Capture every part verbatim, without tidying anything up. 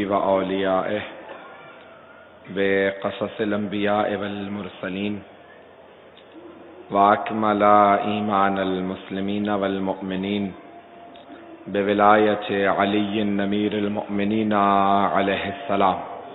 وأوليائه بقصص الأنبياء والمرسلين وأكمل إيمان المسلمين والمؤمنين بولاية علي أمير المؤمنين عليه السلام.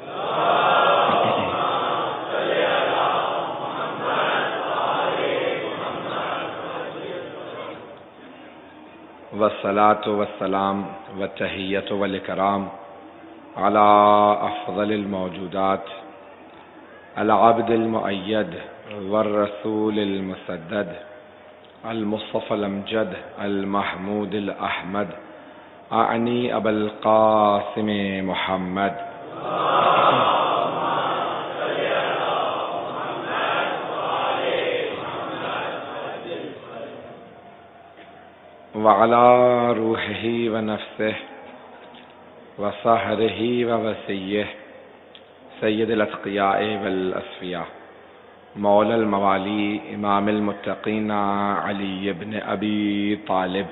والصلاة والسلام والتحية والإكرام على أفضل الموجودات العبد المؤيد والرسول المسدد المصطفى الأمجد المحمود الأحمد أعني أبا القاسم محمد وعلى روحه ونفسه وصهره ووسيه سيد الأتقياء والأصفياء مولى الموالي إمام المتقين علي بن أبي طالب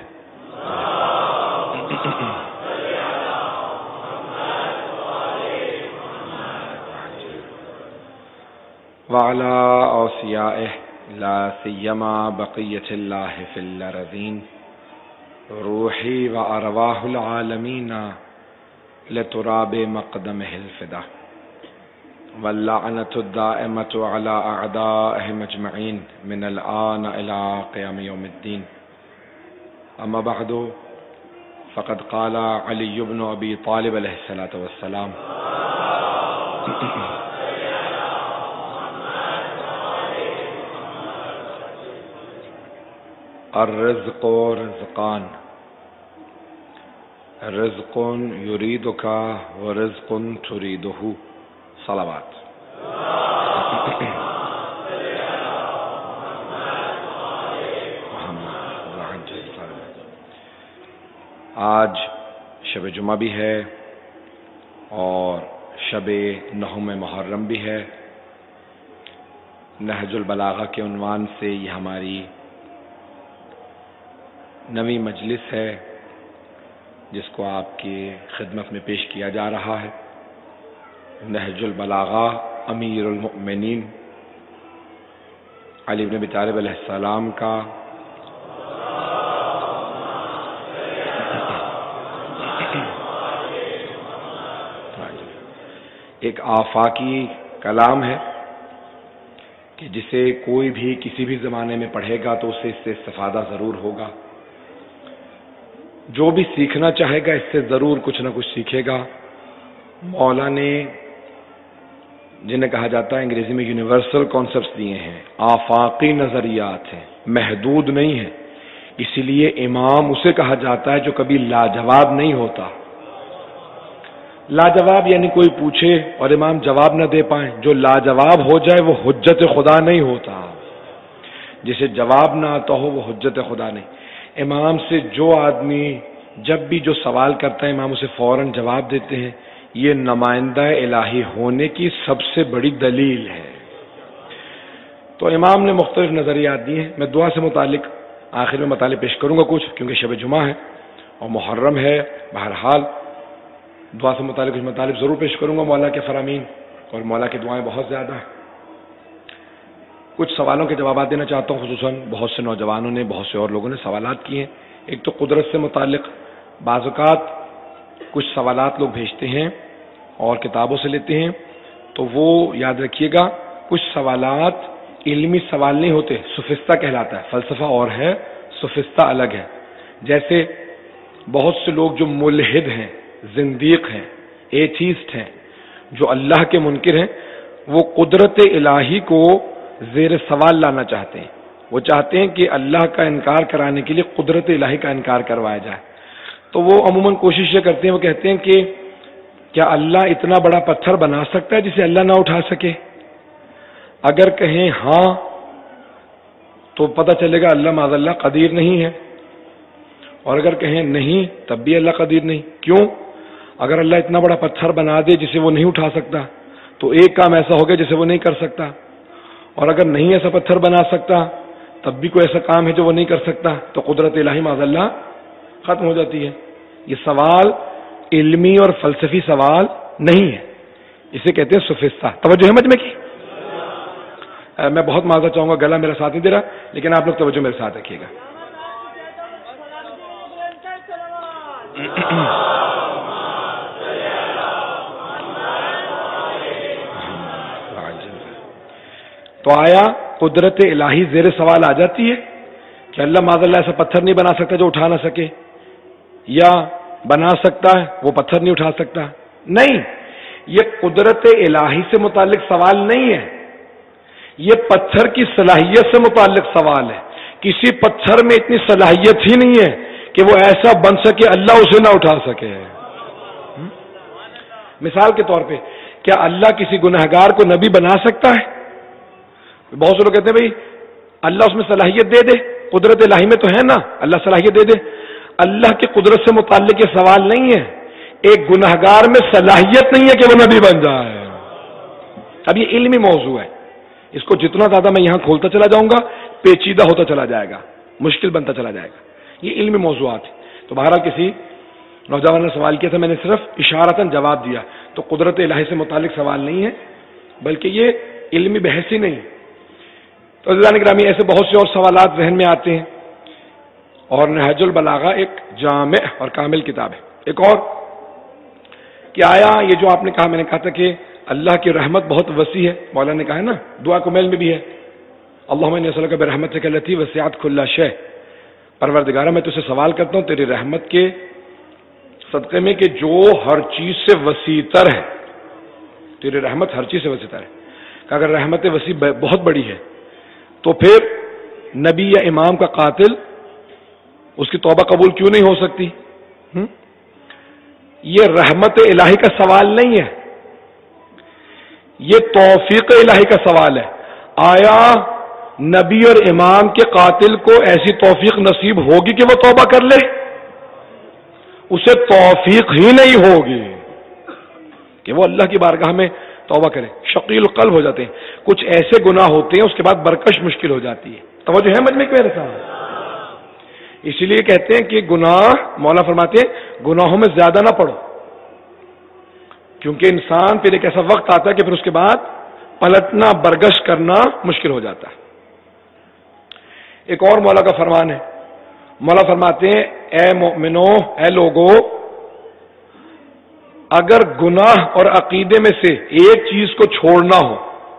وعلى أوصيائه لا سيما بقية الله في الأرضين روحي وأرواح العالمين لتراب مقدمه الفدا واللعنة الدائمة على أعدائهم أجمعين من الآن إلى قيام يوم الدين. أما بعد فقد قال علي بن أبي طالب عليه الصلاة والسلام الرزق رزقان رزق يريدك ورزق تريده. صلوات. آج شب جمعہ بھی ہے اور شب نہم محرم بھی ہے. نہج البلاغہ کے عنوان سے یہ ہماری نویں مجلس ہے جس کو آپ کی خدمت میں پیش کیا جا رہا ہے. نہج البلاغہ امیر المؤمنین علی بن ابی طالب علیہ السلام کا ایک آفاقی کلام ہے کہ جسے کوئی بھی کسی بھی زمانے میں پڑھے گا تو اسے اس سے استفادہ ضرور ہوگا. جو بھی سیکھنا چاہے گا اس سے ضرور کچھ نہ کچھ سیکھے گا. مولا نے جنہیں کہا جاتا ہے انگریزی میں یونیورسل کانسیپٹس دیے ہیں، آفاقی نظریات ہیں، محدود نہیں ہیں. اسی لیے امام اسے کہا جاتا ہے جو کبھی لاجواب نہیں ہوتا. لاجواب یعنی کوئی پوچھے اور امام جواب نہ دے پائیں. جو لاجواب ہو جائے وہ حجت خدا نہیں ہوتا. جسے جواب نہ آتا ہو وہ حجت خدا نہیں. امام سے جو آدمی جب بھی جو سوال کرتا ہے امام اسے فوراً جواب دیتے ہیں. یہ نمائندہ الہی ہونے کی سب سے بڑی دلیل ہے. تو امام نے مختلف نظریات دیے ہیں. میں دعا سے متعلق آخر میں مطالب پیش کروں گا کچھ، کیونکہ شب جمعہ ہے اور محرم ہے. بہرحال دعا سے متعلق کچھ مطالب ضرور پیش کروں گا. مولا کے فرامین اور مولا کی دعائیں بہت زیادہ ہیں. کچھ سوالوں کے جوابات دینا چاہتا ہوں. خصوصاً بہت سے نوجوانوں نے، بہت سے اور لوگوں نے سوالات کیے ہیں. ایک تو قدرت سے متعلق بعض اوقات کچھ سوالات لوگ بھیجتے ہیں اور کتابوں سے لیتے ہیں، تو وہ یاد رکھیے گا کچھ سوالات علمی سوال نہیں ہوتے، سفستہ کہلاتا ہے. فلسفہ اور ہے، سفستہ الگ ہے. جیسے بہت سے لوگ جو ملحد ہیں، زندیق ہیں، ایتھیسٹ ہیں، جو اللہ کے منکر ہیں، وہ قدرت الہی کو زیر سوال لانا چاہتے ہیں. وہ چاہتے ہیں کہ اللہ کا انکار کرانے کے لیے قدرت الہی کا انکار کروایا جائے. تو وہ عموماً کوشش یہ کرتے ہیں، وہ کہتے ہیں کہ کیا اللہ اتنا بڑا پتھر بنا سکتا ہے جسے اللہ نہ اٹھا سکے؟ اگر کہیں ہاں تو پتہ چلے گا اللہ معاذ اللہ قدیر نہیں ہے، اور اگر کہیں نہیں تب بھی اللہ قدیر نہیں. کیوں؟ اگر اللہ اتنا بڑا پتھر بنا دے جسے وہ نہیں اٹھا سکتا تو ایک کام ایسا ہو گیا جسے وہ نہیں کر سکتا، اور اگر نہیں ایسا پتھر بنا سکتا تب بھی کوئی ایسا کام ہے جو وہ نہیں کر سکتا، تو قدرت الہی معاذ اللہ ختم ہو جاتی ہے. یہ سوال علمی اور فلسفی سوال نہیں ہے، اسے کہتے ہیں سفستہ. توجہ ہے مجمع کی؟ میں بہت معذرت چاہوں گا، گلا میرا ساتھ نہیں دے رہا، لیکن آپ لوگ توجہ میرے ساتھ رکھیے گا. تو آیا قدرت الہی زیر سوال آ جاتی ہے کہ اللہ معاذ اللہ ایسا پتھر نہیں بنا سکتا جو اٹھا نہ سکے، یا بنا سکتا ہے وہ پتھر نہیں اٹھا سکتا؟ نہیں، یہ قدرت الہی سے متعلق سوال نہیں ہے، یہ پتھر کی صلاحیت سے متعلق سوال ہے. کسی پتھر میں اتنی صلاحیت ہی نہیں ہے کہ وہ ایسا بن سکے اللہ اسے نہ اٹھا سکے. مثال کے طور پہ کیا اللہ کسی گنہگار کو نبی بنا سکتا ہے؟ بہت سے لوگ کہتے ہیں بھئی اللہ اس میں صلاحیت دے دے، قدرت الہی میں تو ہے نا اللہ صلاحیت دے دے. اللہ کی قدرت سے متعلق یہ سوال نہیں ہے. ایک گنہگار میں صلاحیت نہیں ہے کہ وہ نبی بن جائے. اب یہ علمی موضوع ہے، اس کو جتنا زیادہ میں یہاں کھولتا چلا جاؤں گا پیچیدہ ہوتا چلا جائے گا، مشکل بنتا چلا جائے گا. یہ علمی موضوعات ہیں. تو بہرحال کسی نوجوان نے سوال کیا تھا، میں نے صرف اشارتاً جواب دیا. تو قدرت الہی سے متعلق سوال نہیں ہے، بلکہ یہ علمی بحث ہی نہیں. تو عزیزان گرامی ایسے بہت سے اور سوالات ذہن میں آتے ہیں، اور نہج البلاغہ ایک جامع اور کامل کتاب ہے. ایک اور کہ آیا یہ جو آپ نے کہا، میں نے کہا تھا کہ اللہ کی رحمت بہت وسیع ہے، مولانا نے کہا ہے نا دعا کو میل میں بھی ہے، اللہم انی اسألک برحمتک التی وسعت کل شیء، پروردگارہ میں تجھ سے سوال کرتا ہوں تیری رحمت کے صدقے میں کہ جو ہر چیز سے وسیع تر ہے. تیری رحمت ہر چیز سے وسیع تر ہے. کہ اگر رحمت وسیع بہت بڑی ہے تو پھر نبی یا امام کا قاتل اس کی توبہ قبول کیوں نہیں ہو سکتی؟ یہ رحمت الہی کا سوال نہیں ہے، یہ توفیق الہی کا سوال ہے. آیا نبی اور امام کے قاتل کو ایسی توفیق نصیب ہوگی کہ وہ توبہ کر لے؟ اسے توفیق ہی نہیں ہوگی کہ وہ اللہ کی بارگاہ میں توبہ کرے. شقیل القلب ہو جاتے ہیں. کچھ ایسے گناہ ہوتے ہیں اس کے بعد برکش مشکل ہو جاتی ہے. توجہ ہے مجمع کے میرے ساتھ؟ اسی لیے کہتے ہیں کہ گناہ، مولا فرماتے ہیں گناہوں میں زیادہ نہ پڑو، کیونکہ انسان پھر ایک ایسا وقت آتا ہے کہ پھر اس کے بعد پلٹنا برگش کرنا مشکل ہو جاتا ہے. ایک اور مولا کا فرمان ہے، مولا فرماتے ہیں اے مومنو، اے لوگو، اگر گناہ اور عقیدے میں سے ایک چیز کو چھوڑنا ہو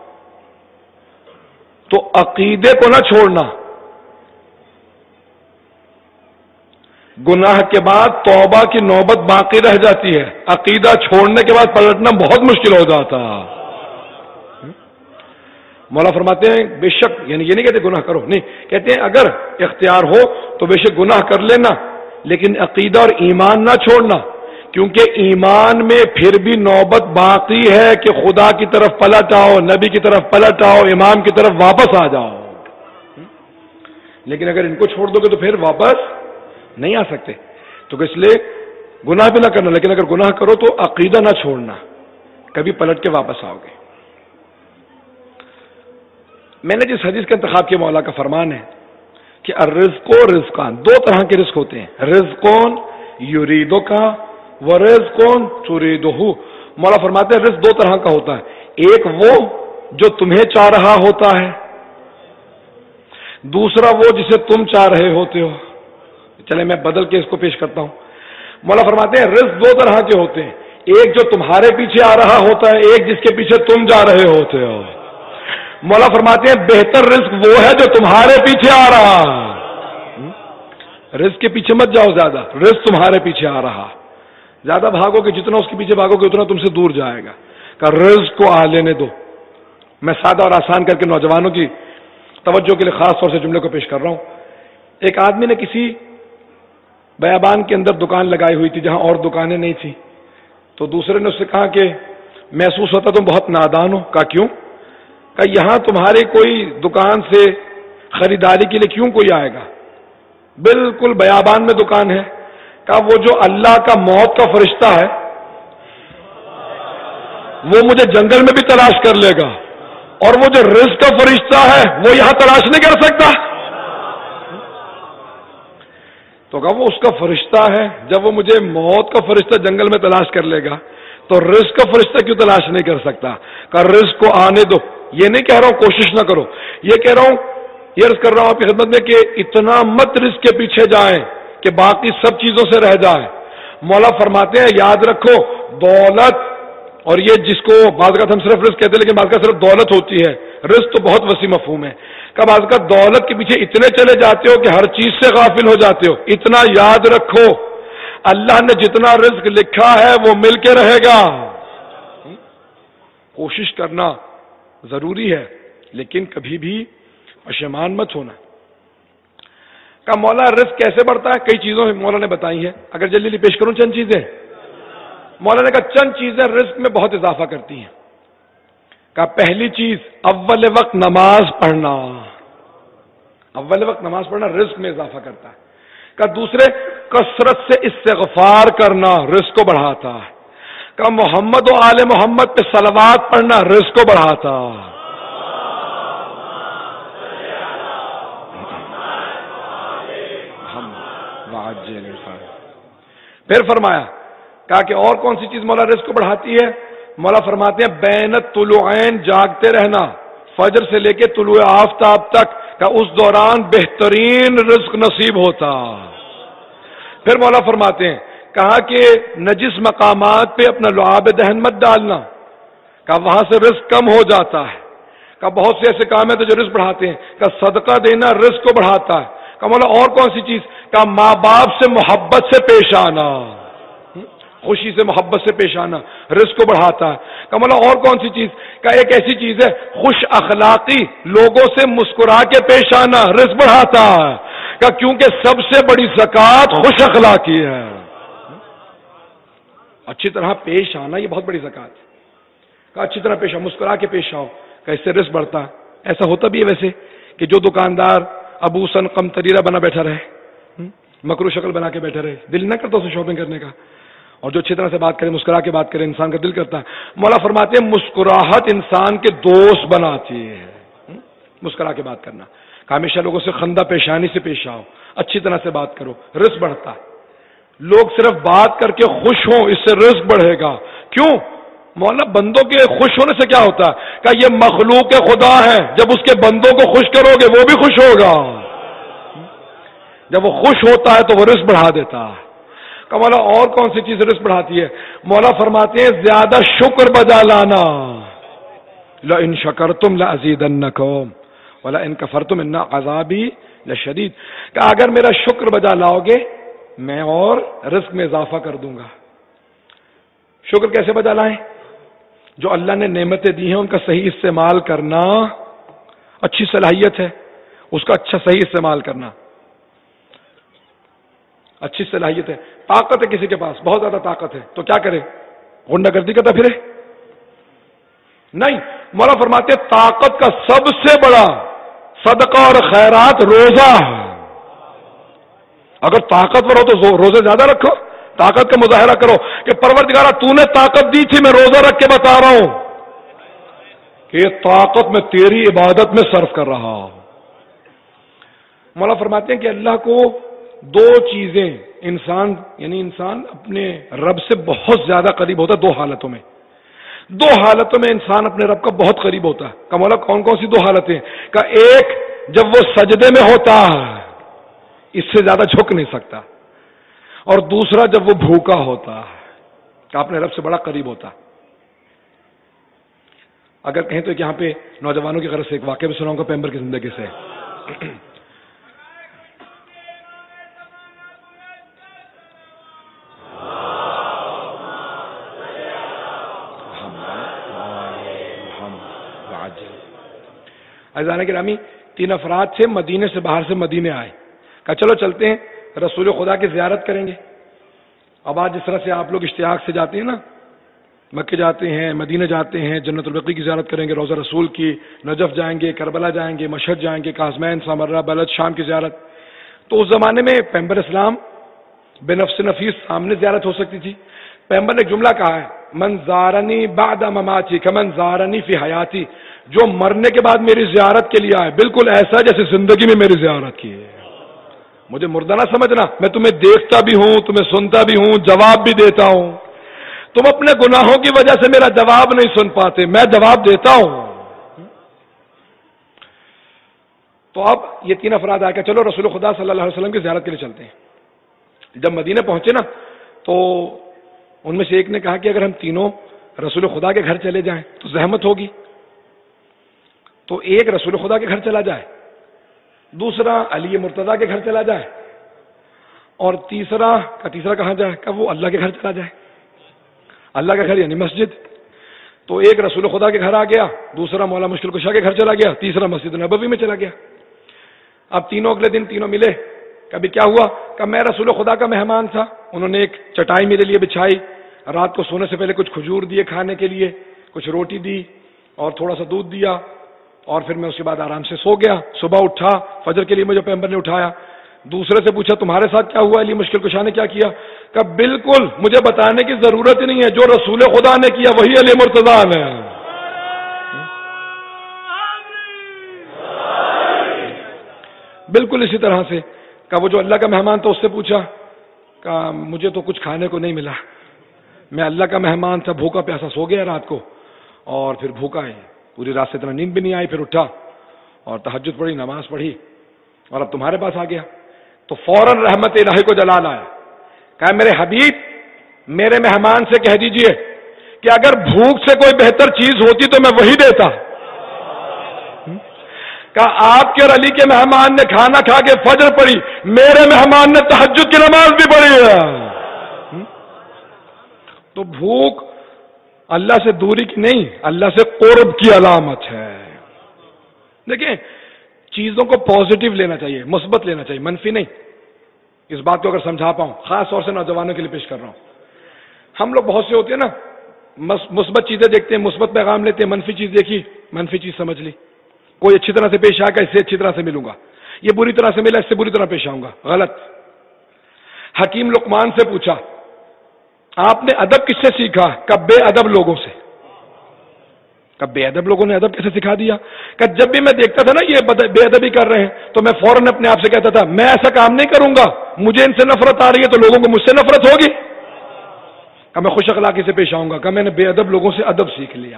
تو عقیدے کو نہ چھوڑنا. گناہ کے بعد توبہ کی نوبت باقی رہ جاتی ہے، عقیدہ چھوڑنے کے بعد پلٹنا بہت مشکل ہو جاتا. مولا فرماتے ہیں بے شک، یعنی یہ نہیں کہتے گناہ کرو، نہیں، کہتے ہیں اگر اختیار ہو تو بے شک گناہ کر لینا، لیکن عقیدہ اور ایمان نہ چھوڑنا، کیونکہ ایمان میں پھر بھی نوبت باقی ہے کہ خدا کی طرف پلٹ آؤ، نبی کی طرف پلٹ آؤ، امام کی طرف واپس آ جاؤ. لیکن اگر ان کو چھوڑ دو گے تو پھر واپس نہیں آ سکتے. تو اس لیے گناہ بھی نہ کرنا، لیکن اگر گناہ کرو تو عقیدہ نہ چھوڑنا، کبھی پلٹ کے واپس آؤ گے. میں نے جس حدیث کا انتخاب کیا مولا کا فرمان ہے کہ الرزق و رزقان، دو طرح کے رزق ہوتے ہیں، رزقون یریدو کا و رزقون تریدو. مولا فرماتے ہیں رزق دو طرح کا ہوتا ہے، ایک وہ جو تمہیں چاہ رہا ہوتا ہے، دوسرا وہ جسے تم چاہ رہے ہوتے ہو. چلے میں بدل کے اس کو پیش کرتا ہوں. مولا فرماتے ہیں رزق دو طرح کے ہوتے ہیں، ایک جو تمہارے پیچھے آ رہا ہوتا ہے، ایک جس کے پیچھے تم جا رہے ہوتے ہو. مولا فرماتے ہیں بہتر رزق وہ ہے جو تمہارے پیچھے آ رہا. رزق کے پیچھے مت جاؤ زیادہ، رزق تمہارے پیچھے آ رہا. زیادہ بھاگو گے، جتنا اس کے پیچھے بھاگو گے اتنا تم سے دور جائے گا. کہ رزق کو آ لینے دو. میں سادہ اور آسان کر کے نوجوانوں کی توجہ کے لیے خاص طور سے جملے کو پیش کر رہا ہوں. ایک آدمی نے کسی بیابان کے اندر دکان لگائی ہوئی تھی جہاں اور دکانیں نہیں تھی. تو دوسرے نے اس سے کہا کہ محسوس ہوتا تم بہت نادان ہو. کہا کیوں؟ کہ یہاں تمہاری کوئی دکان سے خریداری کے لیے کیوں کوئی آئے گا؟ بالکل بیابان میں دکان ہے. کہا وہ جو اللہ کا موت کا فرشتہ ہے وہ مجھے جنگل میں بھی تلاش کر لے گا، اور وہ جو رزق کا فرشتہ ہے وہ یہاں تلاش نہیں کر سکتا. تو کہا وہ اس کا فرشتہ ہے، جب وہ مجھے موت کا فرشتہ جنگل میں تلاش کر لے گا تو رزق کا فرشتہ کیوں تلاش نہیں کر سکتا؟ کہ رزق کو آنے دو. یہ نہیں کہہ رہا ہوں کوشش نہ کرو، یہ کہہ رہا ہوں، یہ عرض کر رہا ہوں آپ کی خدمت میں کہ اتنا مت رزق کے پیچھے جائیں کہ باقی سب چیزوں سے رہ جائے. مولا فرماتے ہیں یاد رکھو دولت، اور یہ جس کو بعض کا ہم صرف رزق کہتے ہیں لیکن بعض کا صرف دولت ہوتی ہے، رزق تو بہت وسیع مفہوم ہے. کہ بعض کا دولت کے پیچھے اتنے چلے جاتے ہو کہ ہر چیز سے غافل ہو جاتے ہو. اتنا یاد رکھو اللہ نے جتنا رزق لکھا ہے وہ مل کے رہے گا. کوشش کرنا ضروری ہے لیکن کبھی بھی پشیمان مت ہونا. کہ مولا رزق کیسے بڑھتا ہے؟ کئی چیزوں مولا نے بتائی ہیں، اگر جلدی جلدی پیش کروں چند چیزیں. مولا نے کہا چند چیزیں رزق میں بہت اضافہ کرتی ہیں. کہا پہلی چیز اول وقت نماز پڑھنا، اول وقت نماز پڑھنا رزق میں اضافہ کرتا ہے. کہا دوسرے کثرت سے استغفار کرنا رزق کو بڑھاتا ہے. کہا محمد و آل محمد پہ صلوات پڑھنا رزق کو بڑھاتا. پھر فرمایا کہا کہ اور کون سی چیز مولا رزق کو بڑھاتی ہے؟ مولا فرماتے ہیں بین الطلوعین جاگتے رہنا، فجر سے لے کے طلوع آفتاب تک کا اس دوران بہترین رزق نصیب ہوتا. پھر مولا فرماتے ہیں کہا کہ نجس مقامات پہ اپنا لعاب دہن مت ڈالنا، کہا وہاں سے رزق کم ہو جاتا ہے. کہا بہت سے ایسے کام ہیں تو جو رزق بڑھاتے ہیں. کہا صدقہ دینا رزق کو بڑھاتا ہے. کہا مولا اور کون سی چیز؟ کہا ماں باپ سے محبت سے پیش آنا، خوشی سے محبت سے پیش آنا رزق کو بڑھاتا ہے. کہ مولا اور کون سی چیز؟ کہ ایک ایسی چیز ہے خوش اخلاقی، لوگوں سے مسکرا کے پیش آنا رزق بڑھاتا ہے. کہ کیونکہ سب سے بڑی زکوٰۃ خوش اخلاقی ہے. اچھی طرح پیش آنا یہ بہت بڑی زکوٰۃ ہے. کہ اچھی طرح پیش آؤ، مسکرا کے پیش آؤ، کہ اس سے رزق بڑھتا ہے. ایسا ہوتا بھی ہے ویسے کہ جو دکاندار ابو سن قم تریرا بنا بیٹھا رہے، مکرو شکل بنا کے بیٹھا رہے، دل نہ کرتا اسے شاپنگ کرنے کا، اور جو اچھی طرح سے بات کرے، مسکرا کے بات کرے، انسان کا دل کرتا ہے. مولا فرماتے ہیں مسکراہٹ انسان کے دوست بناتی ہے. مسکرا کے بات کرنا، ہمیشہ لوگوں سے خندہ پیشانی سے پیش آؤ، اچھی طرح سے بات کرو، رزق بڑھتا ہے. لوگ صرف بات کر کے خوش ہوں، اس سے رزق بڑھے گا. کیوں؟ مولا بندوں کے خوش ہونے سے کیا ہوتا ہے؟ کہ یہ مخلوق خدا ہے، جب اس کے بندوں کو خوش کرو گے وہ بھی خوش ہوگا. جب وہ خوش ہوتا ہے تو وہ رزق بڑھا دیتا ہے. کہ مولا اور کون سی چیز رزق بڑھاتی ہے؟ مولا فرماتے ہیں زیادہ شکر بجا لانا. لئن شکرتم لازیدنکم ولئن کفرتم ان عذابی لشدید. کہ اگر میرا شکر بجا لاؤ گے میں اور رزق میں اضافہ کر دوں گا. شکر کیسے بجا لائیں؟ جو اللہ نے نعمتیں دی ہیں ان کا صحیح استعمال کرنا اچھی صلاحیت ہے، اس کا اچھا صحیح استعمال کرنا اچھی صلاحیت ہے. طاقت ہے کسی کے پاس، بہت زیادہ طاقت ہے، تو کیا کرے؟ غنڈہ گردی کرتا پھرے؟ نہیں. مولا فرماتے ہیں طاقت کا سب سے بڑا صدقہ اور خیرات روزہ ہے. اگر طاقتور ہو تو روزے زیادہ رکھو، طاقت کا مظاہرہ کرو کہ پروردگارہ تو نے طاقت دی تھی، میں روزہ رکھ کے بتا رہا ہوں کہ یہ طاقت میں تیری عبادت میں صرف کر رہا ہوں. مولا فرماتے ہیں کہ اللہ کو دو چیزیں انسان یعنی انسان اپنے رب سے بہت زیادہ قریب ہوتا ہے دو حالتوں میں. دو حالتوں میں انسان اپنے رب کا بہت قریب ہوتا ہے. کہ مولا کون کون سی دو حالتیں؟ کہ ایک جب وہ سجدے میں ہوتا ہے، اس سے زیادہ جھک نہیں سکتا، اور دوسرا جب وہ بھوکا ہوتا ہے کہ اپنے رب سے بڑا قریب ہوتا. اگر کہیں تو یہاں پہ نوجوانوں کی غرض سے ایک واقعہ بھی سناؤں گا پیغمبر کی زندگی سے. عزیزان گرامی، تین افراد تھے مدینے سے، باہر سے مدینے آئے. کہا چلو چلتے ہیں رسول خدا کی زیارت کریں گے. اب آج جس طرح سے آپ لوگ اشتیاق سے جاتے ہیں نا، مکے جاتے ہیں، مدینے جاتے ہیں، جنت البقیع کی زیارت کریں گے، روضہ رسول کی، نجف جائیں گے، کربلا جائیں گے، مشہد جائیں گے، قاسمین، سامرہ، بلد، شام کی زیارت. تو اس زمانے میں پیغمبر اسلام بے نفس نفیس سامنے زیارت ہو سکتی تھی. پیغمبر نے ایک جملہ کہا ہے، من زارنی بعد مماتی کمن زارنی فی حیاتی. جو مرنے کے بعد میری زیارت کے لیے آئے بالکل ایسا جیسے زندگی میں میری زیارت کی ہے. مجھے مردہ نہ سمجھنا، میں تمہیں دیکھتا بھی ہوں، تمہیں سنتا بھی ہوں، جواب بھی دیتا ہوں. تم اپنے گناہوں کی وجہ سے میرا جواب نہیں سن پاتے، میں جواب دیتا ہوں۔ تو اب یہ تین افراد آ کے چلو رسول خدا صلی اللہ علیہ وسلم کی زیارت کے لیے چلتے ہیں۔ جب مدینہ پہنچے نا تو ان میں سے ایک نے کہا کہ اگر ہم تینوں رسول خدا کے گھر چلے جائیں تو زحمت ہوگی، تو ایک رسول خدا کے گھر چلا جائے، دوسرا علی مرتضیٰ کے گھر چلا جائے، اور تیسرا کا تیسرا کہاں جائے کہ وہ اللہ کے گھر چلا جائے۔ اللہ کا گھر یعنی مسجد۔ تو ایک رسول خدا کے گھر آ گیا، دوسرا مولا مشکل کشا کے گھر چلا گیا، تیسرا مسجد نبوی میں چلا گیا۔ اب تینوں اگلے دن تینوں ملے، کبھی کیا ہوا کہ میں رسول خدا کا مہمان تھا، انہوں نے ایک چٹائی میرے لیے بچھائی، رات کو سونے سے پہلے کچھ کھجور دیے کھانے کے لیے، کچھ روٹی دی اور تھوڑا سا دودھ دیا، اور پھر میں اس کے بعد آرام سے سو گیا۔ صبح اٹھا، فجر کے لیے مجھے پیغمبر نے اٹھایا۔ دوسرے سے پوچھا تمہارے ساتھ کیا ہوا علی مشکل کشا نے کیا کیا؟ کہ بالکل مجھے بتانے کی ضرورت ہی نہیں ہے، جو رسول خدا نے کیا وہی علی مرتضیٰ نے۔ بالکل اسی طرح سے کہ وہ جو اللہ کا مہمان تھا اس سے پوچھا کہ مجھے تو کچھ کھانے کو نہیں ملا، میں اللہ کا مہمان تھا، بھوکا پیاسا سو گیا رات کو، اور پھر بھوکا ہے، پوری رات سے اتنا نیند بھی نہیں آئی، پھر اٹھا اور تہجد پڑھی، نماز پڑھی، اور اب تمہارے پاس آ گیا۔ تو فوراً رحمت الہی کو جلال آیا، کہا میرے حبیب میرے مہمان سے کہہ دیجئے کہ اگر بھوک سے کوئی بہتر چیز ہوتی تو میں وہی دیتا۔ کہا آپ کے اور علی کے مہمان نے کھانا کھا کے فجر پڑھی، میرے مہمان نے تہجد کی نماز بھی پڑھی ہے۔ تو بھوک اللہ سے دوری کی نہیں، اللہ سے قرب کی علامت ہے۔ دیکھیں چیزوں کو پازیٹیو لینا چاہیے، مثبت لینا چاہیے، منفی نہیں۔ اس بات کو اگر سمجھا پاؤں، خاص طور سے نوجوانوں کے لیے پیش کر رہا ہوں۔ ہم لوگ بہت سے ہوتے ہیں نا، مثبت چیزیں دیکھتے ہیں، مثبت پیغام لیتے ہیں، منفی چیز دیکھی، منفی چیز سمجھ لی۔ کوئی اچھی طرح سے پیش آئے گا، اس سے اچھی طرح سے ملوں گا، یہ بری طرح سے ملا، اس سے بری طرح پیش آؤں گا، غلط۔ حکیم لقمان سے پوچھا آپ نے ادب کس سے سیکھا؟ کہ بے ادب لوگوں سے۔ کہ بے ادب لوگوں نے ادب کیسے سکھا دیا؟ کہ جب بھی میں دیکھتا تھا نا یہ بے ادبی کر رہے ہیں تو میں فوراً اپنے آپ سے کہتا تھا میں ایسا کام نہیں کروں گا، مجھے ان سے نفرت آ رہی ہے تو لوگوں کو مجھ سے نفرت ہوگی، کہ میں خوش اخلاقی سے پیش آؤں گا، کہ میں نے بے ادب لوگوں سے ادب سیکھ لیا۔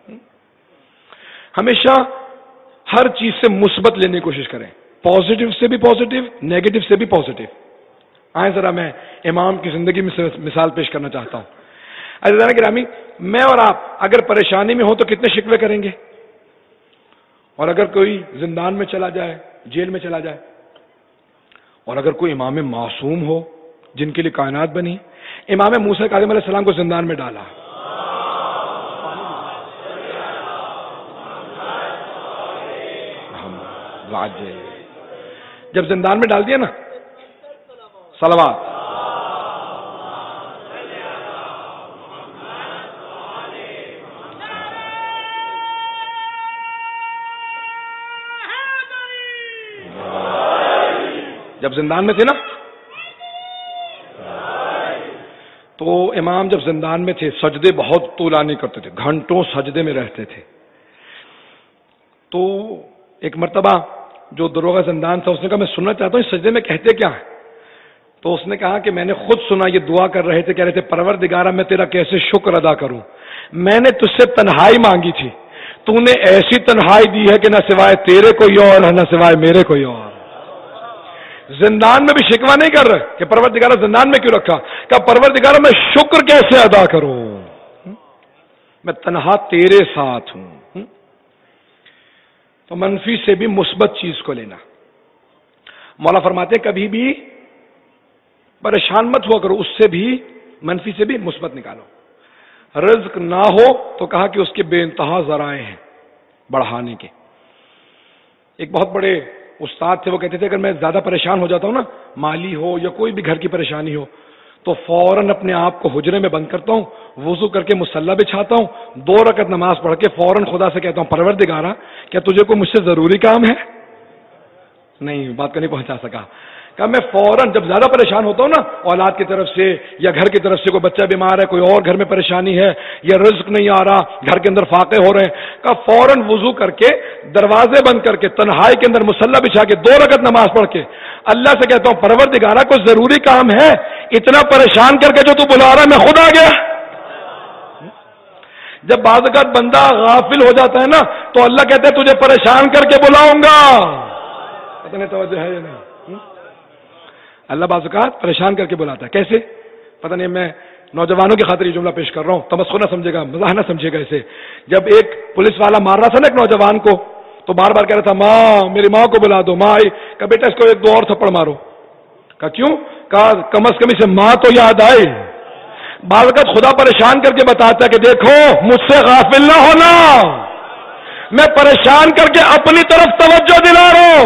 ہمیشہ ہر چیز سے مثبت لینے کی کوشش کریں، پازیٹیو سے بھی پازیٹیو، نیگیٹو سے بھی پازیٹیو۔ آئیں ذرا میں امام کی زندگی میں مثال پیش کرنا چاہتا ہوں۔ عزیزان گرامی، میں اور آپ اگر پریشانی میں ہو تو کتنے شکوے کریں گے، اور اگر کوئی زندان میں چلا جائے، جیل میں چلا جائے، اور اگر کوئی امام معصوم ہو جن کے لیے کائنات بنی، امام موسیٰ کاظم علیہ السلام کو زندان میں ڈالا، جب زندان میں ڈال دیا نا، صلوات، جب زندان میں تھے نا تو امام جب زندان میں تھے سجدے بہت طولانی کرتے تھے، گھنٹوں سجدے میں رہتے تھے۔ تو ایک مرتبہ جو دروغہ زندان تھا اس نے کہا میں سننا چاہتا ہوں اس سجدے میں کہتے کیا ہے؟ تو اس نے کہا کہ میں نے خود سنا، یہ دعا کر رہے تھے، کہہ رہے تھے پروردگارہ میں تیرا کیسے شکر ادا کروں، میں نے تجھ سے تنہائی مانگی تھی، تو نے ایسی تنہائی دی ہے کہ نہ سوائے تیرے کوئی اور ہے نہ سوائے میرے کوئی اور۔ زندان میں بھی شکوہ نہیں کر رہے کہ پروردگارہ زندان میں کیوں رکھا، کہ پروردگارہ میں شکر کیسے ادا کروں، میں تنہا تیرے ساتھ ہوں۔ تو منفی سے بھی مثبت چیز کو لینا۔ مولا فرماتے ہیں کبھی بھی پریشان مت ہوا کرو، اس سے بھی منفی سے بھی مثبت نکالو۔ رزق نہ ہو تو کہا کہ اس کے بے انتہا ذرائع ہیں بڑھانے کے۔ ایک بہت بڑے استاد تھے، وہ کہتے تھے اگر میں زیادہ پریشان ہو جاتا ہوں نا، مالی ہو یا کوئی بھی گھر کی پریشانی ہو، تو فوراً اپنے آپ کو حجرے میں بند کرتا ہوں، وضو کر کے مصلی بچھاتا ہوں، دو رکعت نماز پڑھ کے فوراً خدا سے کہتا ہوں پروردگارہ کیا تجھے کوئی مجھ سے ضروری کام ہے؟ نہیں، بات کو نہیں پہنچا سکا۔ کہ میں فوراً جب زیادہ پریشان ہوتا ہوں نا، اولاد کی طرف سے یا گھر کی طرف سے، کوئی بچہ بیمار ہے، کوئی اور گھر میں پریشانی ہے، یا رزق نہیں آ رہا، گھر کے اندر فاقے ہو رہے ہیں، کہ فوراً وضو کر کے دروازے بند کر کے تنہائی کے اندر مصلی بچھا کے دو رکعت نماز پڑھ کے اللہ سے کہتا ہوں پروردگارہ کوئی ضروری کام ہے، اتنا پریشان کر کے جو تو بلا رہا ہے میں خود آ گیا۔ جب بعض اوقات بندہ غافل ہو جاتا ہے نا تو اللہ کہتا ہے تجھے پریشان کر کے بلاؤں گا. پتہ نہیں توجہ ہے یا نہیں؟ اللہ بعض اوقات پریشان کر کے بلاتا ہے. کیسے؟ پتہ نہیں. میں نوجوانوں کی خاطر یہ جملہ پیش کر رہا ہوں, تمسخر نہ سمجھے گا, مزاح نہ سمجھے گا اسے. جب ایک پولیس والا مار رہا تھا نا ایک نوجوان کو, تو بار بار کہہ رہا تھا ماں, میری ماں کو بلا دو. ماں آئی, کہا بیٹا اس کو ایک دو اور تھپڑ مارو. کہا کیوں؟ کہا کم از کم اسے ماں تو یاد آئی. بعض اوقات خدا پریشان کر کے بتاتا ہے کہ دیکھو مجھ سے غافل نہ ہونا, میں پریشان کر کے اپنی طرف توجہ دلا رہا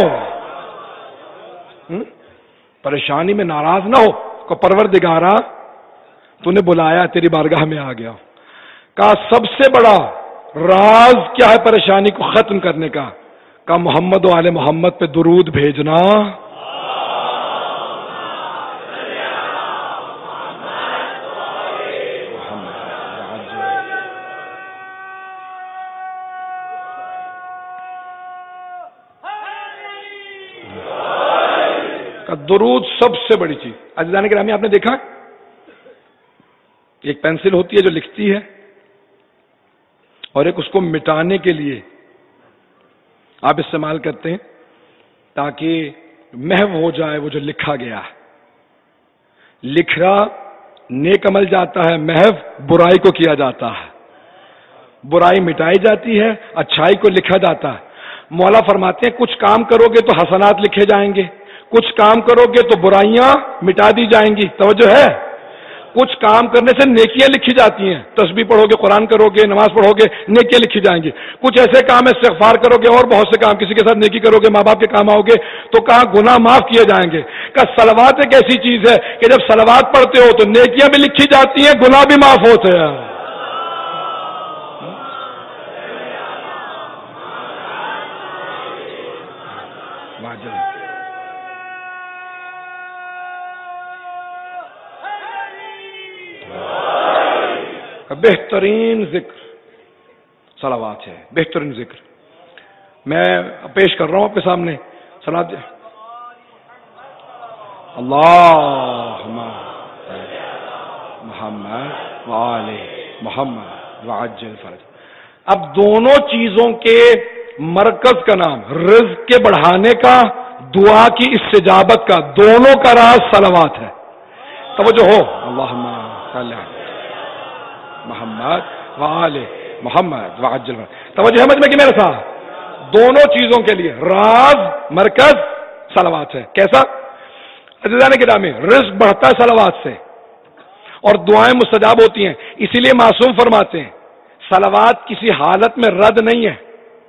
ہوں. پریشانی میں ناراض نہ ہو, کو پروردگارا تو نے بلایا, تیری بارگاہ میں آ گیا. کہا سب سے بڑا راز کیا ہے پریشانی کو ختم کرنے کا؟ کہا محمد و آل محمد پہ درود بھیجنا. درود سب سے بڑی چیز. عزیزان گرامی, آپ نے دیکھا ایک پینسل ہوتی ہے جو لکھتی ہے, اور ایک اس کو مٹانے کے لیے آپ استعمال کرتے ہیں تاکہ محو ہو جائے وہ جو لکھا گیا ہے. لکھا نیک عمل جاتا ہے, محو برائی کو کیا جاتا ہے. برائی مٹائی جاتی ہے, اچھائی کو لکھا جاتا ہے. مولا فرماتے ہیں کچھ کام کرو گے تو حسنات لکھے جائیں گے, کچھ کام کرو گے تو برائیاں مٹا دی جائیں گی. توجہ ہے؟ کچھ کام کرنے سے نیکیاں لکھی جاتی ہیں, تسبیح پڑھو گے, قرآن کرو گے, نماز پڑھو گے, نیکیاں لکھی جائیں گی. کچھ ایسے کام ہے استغفار کرو گے اور بہت سے کام, کسی کے ساتھ نیکی کرو گے, ماں باپ کے کام آؤ گے تو کہاں گناہ معاف کیے جائیں گے. کہ صلوات ایک ایسی چیز ہے کہ جب صلوات پڑھتے ہو تو نیکیاں بھی لکھی جاتی ہیں, گناہ بھی معاف ہوتے ہیں. بہترین ذکر صلوات ہے, بہترین ذکر. میں پیش کر رہا ہوں آپ کے سامنے صلوات. اللہم محمد وآل محمد وعجل فرج. اب دونوں چیزوں کے مرکز کا نام, رزق کے بڑھانے کا, دعا کی استجابت کا, دونوں کا راز صلوات ہے. توجہ ہو. اللہم صلی محمد وآل محمد وعجل فرج. توجہ ہے مجھ میں کہ میرے ساتھ, دونوں چیزوں کے لیے راز مرکز صلوات ہے. کیسا؟ عزیزان گرامی, رزق بڑھتا ہے صلوات سے اور دعائیں مستجاب ہوتی ہیں. اسی لیے معصوم فرماتے ہیں صلوات کسی حالت میں رد نہیں ہے.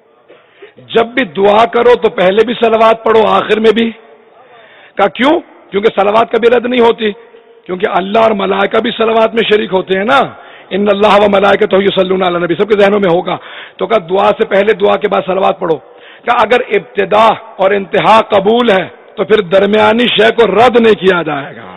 جب بھی دعا کرو تو پہلے بھی صلوات پڑھو, آخر میں بھی. کہا کیوں؟ کیونکہ صلوات کبھی رد نہیں ہوتی, کیونکہ اللہ اور ملائکہ بھی صلوات میں شریک ہوتے ہیں نا. ان اللہ و ملائکتہ یصلون علی النبی, سب کے ذہنوں میں ہوگا. تو کہا دعا سے پہلے, دعا کے بعد صلوات پڑھو. کہ اگر ابتدا اور انتہا قبول ہے تو پھر درمیانی شے کو رد نہیں کیا جائے گا.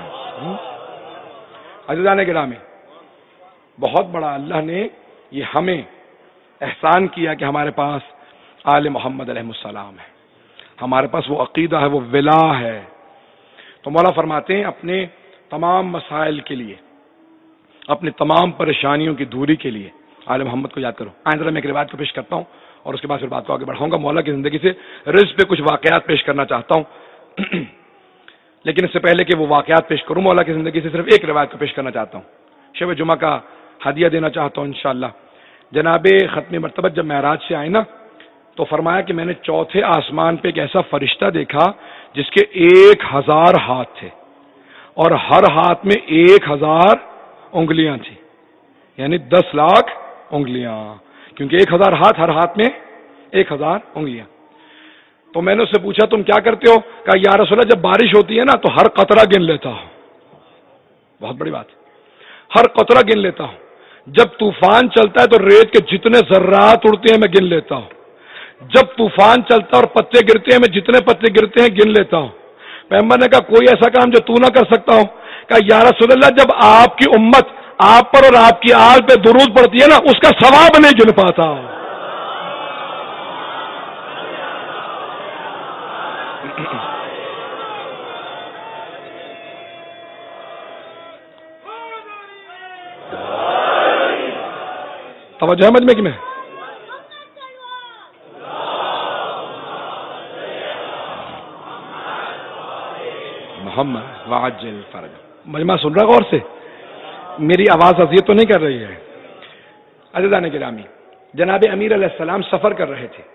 عزیزان گرامی, بہت بڑا اللہ نے یہ ہمیں احسان کیا کہ ہمارے پاس آل محمد علیہ السلام ہے, ہمارے پاس وہ عقیدہ ہے, وہ ولا ہے. تو مولا فرماتے ہیں اپنے تمام مسائل کے لیے, اپنی تمام پریشانیوں کی دوری کے لیے آل محمد کو یاد کرو. آئندہ میں ایک روایت کو پیش کرتا ہوں اور اس کے بعد پھر بات کو آگے بڑھاؤں گا. مولا کی زندگی سے رزق پہ کچھ واقعات پیش کرنا چاہتا ہوں, لیکن اس سے پہلے کہ وہ واقعات پیش کروں, مولا کی زندگی سے صرف ایک روایت کو پیش کرنا چاہتا ہوں. شب جمعہ کا ہدیہ دینا چاہتا ہوں انشاءاللہ. جناب ختم مرتبہ جب معراج سے آئے نا تو فرمایا کہ میں نے چوتھے آسمان پہ ایک ایسا فرشتہ دیکھا جس کے ایک ہزار ہاتھ تھے اور ہر ہاتھ میں ایک ہزار انگلیاں تھیں, یعنی دس لاکھ انگلیاں, کیونکہ ایک ہزار ہاتھ, ہر ہاتھ میں ایک ہزار انگلیاں. تو میں نے اس سے پوچھا تم کیا کرتے ہو؟ کہا یا رسول اللہ جب بارش ہوتی ہے نا تو ہر قطرہ گن لیتا ہوں. بہت بڑی بات, ہر قطرہ گن لیتا ہوں. جب طوفان چلتا ہے تو ریت کے جتنے ذرات اڑتے ہیں میں گن لیتا ہوں. جب طوفان چلتا ہے اور پتے گرتے ہیں میں جتنے پتے گرتے ہیں گن لیتا ہوں. پیغمبر نے کہا کوئی ایسا کام جو تو نہ کر سکتا ہو؟ کہا یا رسول اللہ جب آپ کی امت آپ پر اور آپ کی آل پہ درود پڑتی ہے نا اس کا ثواب نہیں گن پاتا. توجہ ہے مجمع کی میں؟ محمد وعجل فرج. مجمع سن رہا غور سے؟ میری آواز اذیت تو نہیں کر رہی ہے؟ عزیزان گرامی، جناب امیر علیہ السلام سفر کر رہے تھے،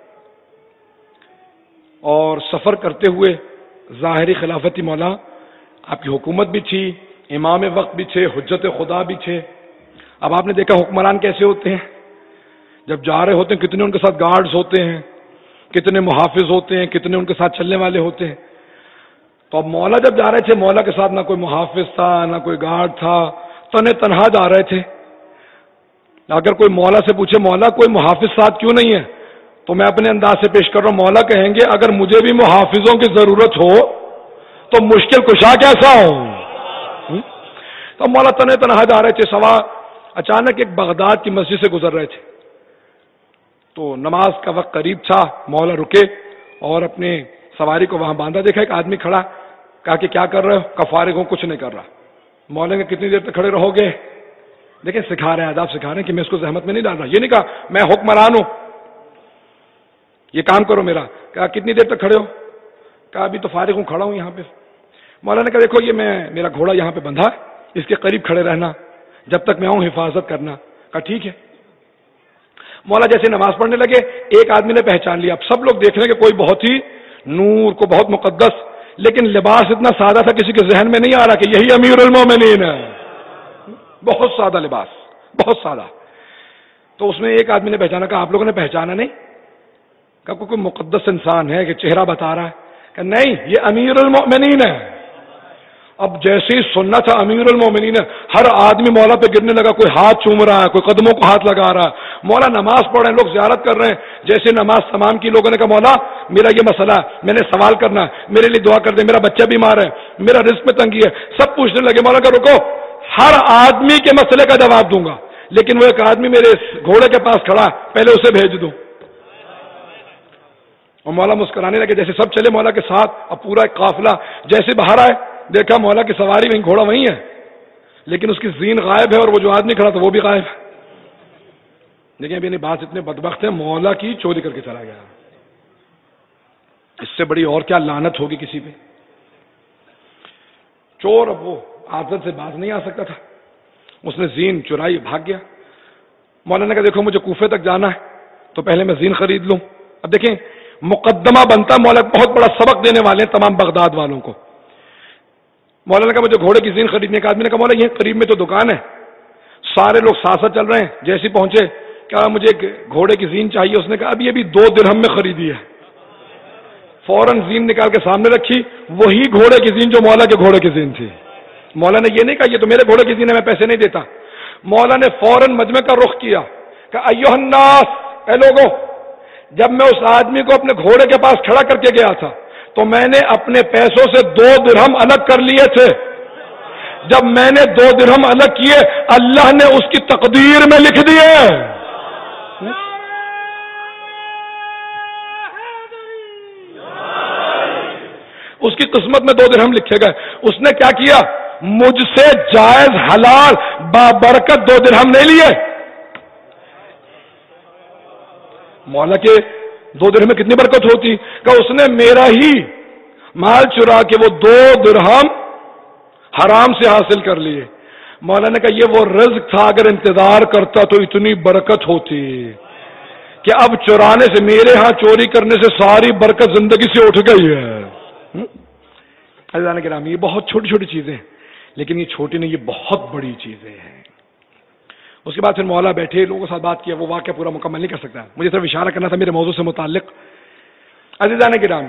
اور سفر کرتے ہوئے ظاہری خلافتی مولا آپ کی حکومت بھی تھی، امام وقت بھی تھے، حجت خدا بھی تھے. اب آپ نے دیکھا حکمران کیسے ہوتے ہیں، جب جا رہے ہوتے ہیں کتنے ان کے ساتھ گارڈز ہوتے ہیں، کتنے محافظ ہوتے ہیں، کتنے ان کے ساتھ چلنے والے ہوتے ہیں. تو اب مولا جب جا رہے تھے، مولا کے ساتھ نہ کوئی محافظ تھا نہ کوئی گارڈ تھا، تنے تنہا جا رہے تھے. اگر کوئی مولا سے پوچھے مولا کوئی محافظ ساتھ کیوں نہیں ہے، تو میں اپنے انداز سے پیش کر رہا ہوں، مولا کہیں گے اگر مجھے بھی محافظوں کی ضرورت ہو تو مشکل کشا کیسا ہو. تو مولا تنے تنہا جا رہے تھے. سوا اچانک ایک بغداد کی مسجد سے گزر رہے تھے، تو نماز کا وقت قریب تھا. مولا رکے اور اپنے سواری کو وہاں باندھا. دیکھا ایک آدمی کھڑا، کہا کہ کیا کر رہے ہو؟ کہ فارغ ہوں، کچھ نہیں کر رہا. مولا نے کتنی دیر تک کھڑے رہو گے؟ دیکھیں سکھا رہے ہیں، آداب سکھا رہے ہیں کہ میں اس کو زحمت میں نہیں ڈال رہا. یہ نہیں کہا میں حکمران ہوں یہ کام کرو میرا. کہا کتنی دیر تک کھڑے ہو؟ کہا ابھی تو فارغ ہوں، کھڑا ہوں یہاں پہ. مولا نے کہا دیکھو یہ میں میرا گھوڑا یہاں پہ بندھا، اس کے قریب کھڑے رہنا، جب تک میں آؤں حفاظت کرنا. کہا ٹھیک ہے. مولا جیسے نماز پڑھنے لگے، ایک آدمی نے پہچان لیا. اب سب لوگ دیکھ رہے ہیں کہ کوئی بہت ہی نور، کو بہت مقدس، لیکن لباس اتنا سادہ تھا کسی کے ذہن میں نہیں آ رہا کہ یہی امیر المومنین ہے. بہت سادہ لباس، بہت سادہ. تو اس میں ایک آدمی نے پہچانا. کہا آپ لوگوں نے پہچانا نہیں؟ کہا کوئی مقدس انسان ہے کہ چہرہ بتا رہا ہے؟ کہ نہیں یہ امیر المومنین ہے. اب جیسے ہی سننا تھا امیر المومنین ہے، ہر آدمی مولا پہ گرنے لگا. کوئی ہاتھ چوم رہا ہے، کوئی قدموں کو ہاتھ لگا رہا ہے. مولا نماز پڑھ رہے ہیں، لوگ زیارت کر رہے ہیں. جیسے نماز تمام کی، لوگوں نے کہا مولا میرا یہ مسئلہ ہے، میں نے سوال کرنا ہے، میرے لیے دعا کر دیں، میرا بچہ بیمار ہے، میرا رزق میں تنگی ہے. سب پوچھنے لگے. مولا کہ رکو، ہر آدمی کے مسئلے کا جواب دوں گا، لیکن وہ ایک آدمی میرے گھوڑے کے پاس کھڑا ہے، پہلے اسے بھیج دوں. اور مولا مسکرانے لگے. جیسے سب چلے مولا کے ساتھ، اب پورا ایک قافلہ جیسے باہر آئے، دیکھا مولا کی سواری وہیں، گھوڑا وہیں ہے، لیکن اس کی زین غائب ہے اور وہ جو آدمی کھڑا تھا وہ بھی غائب ہے. لیکن ابھی نہیں، بات اتنے بدبخت ہے، مولا کی چوری کر کے چلا گیا. اس سے بڑی اور کیا لعنت ہوگی کسی پہ. چور اب وہ عادت سے باز نہیں آ سکتا تھا، اس نے زین چرائی، بھاگ گیا. مولا نے کہا دیکھو مجھے کوفے تک جانا ہے تو پہلے میں زین خرید لوں. اب دیکھیں مقدمہ بنتا، مولا بہت بڑا سبق دینے والے ہیں تمام بغداد والوں کو. مولا نے کہا مجھے گھوڑے کی زین خریدنے. ایک آدمی نے کہا مولا یہ قریب میں تو دکان ہے. سارے لوگ ساتھ ساتھ چل رہے ہیں. جیسے پہنچے کہا مجھے ایک گھوڑے کی زین چاہیے. اس نے کہا ابھی ابھی دو درہم میں خریدی ہے. فوراً زین نکال کے سامنے رکھی، وہی گھوڑے کی زین جو مولا کے گھوڑے کی زین تھی. مولا نے یہ نہیں کہا یہ تو میرے گھوڑے کی زین ہے، میں پیسے نہیں دیتا. مولا نے فوراً مجمع کا رخ کیا کہ ایھا الناس، اے لوگوں، جب میں اس آدمی کو اپنے گھوڑے کے پاس کھڑا کر کے گیا تھا تو میں نے اپنے پیسوں سے دو درہم الگ کر لیے تھے. جب میں نے دو درہم الگ کیے، اللہ نے اس کی تقدیر میں لکھ دیے. اس کی قسمت میں دو درہم لکھے گئے. اس نے کیا کیا؟ مجھ سے جائز حلال بابرکت دو درہم نہیں لیے. مولا کے دو درہم میں کتنی برکت ہوتی کہ اس نے میرا ہی مال چرا کے وہ دو درہم حرام سے حاصل کر لیے. مولا نے کہا یہ وہ رزق تھا، اگر انتظار کرتا تو اتنی برکت ہوتی کہ اب چرانے سے، میرے ہاں چوری کرنے سے ساری برکت زندگی سے اٹھ گئی ہے. عزیزان کرام، یہ بہت چھوٹی چھوٹی چیزیں ہیں، لیکن یہ چھوٹی نہیں، یہ بہت بڑی چیزیں ہیں. اس کے بعد پھر مولا بیٹھے، لوگوں کے ساتھ بات کیا. وہ واقعہ پورا مکمل نہیں کر سکتا، مجھے صرف اشارہ کرنا تھا میرے موضوع سے متعلق. عزیزان کرام،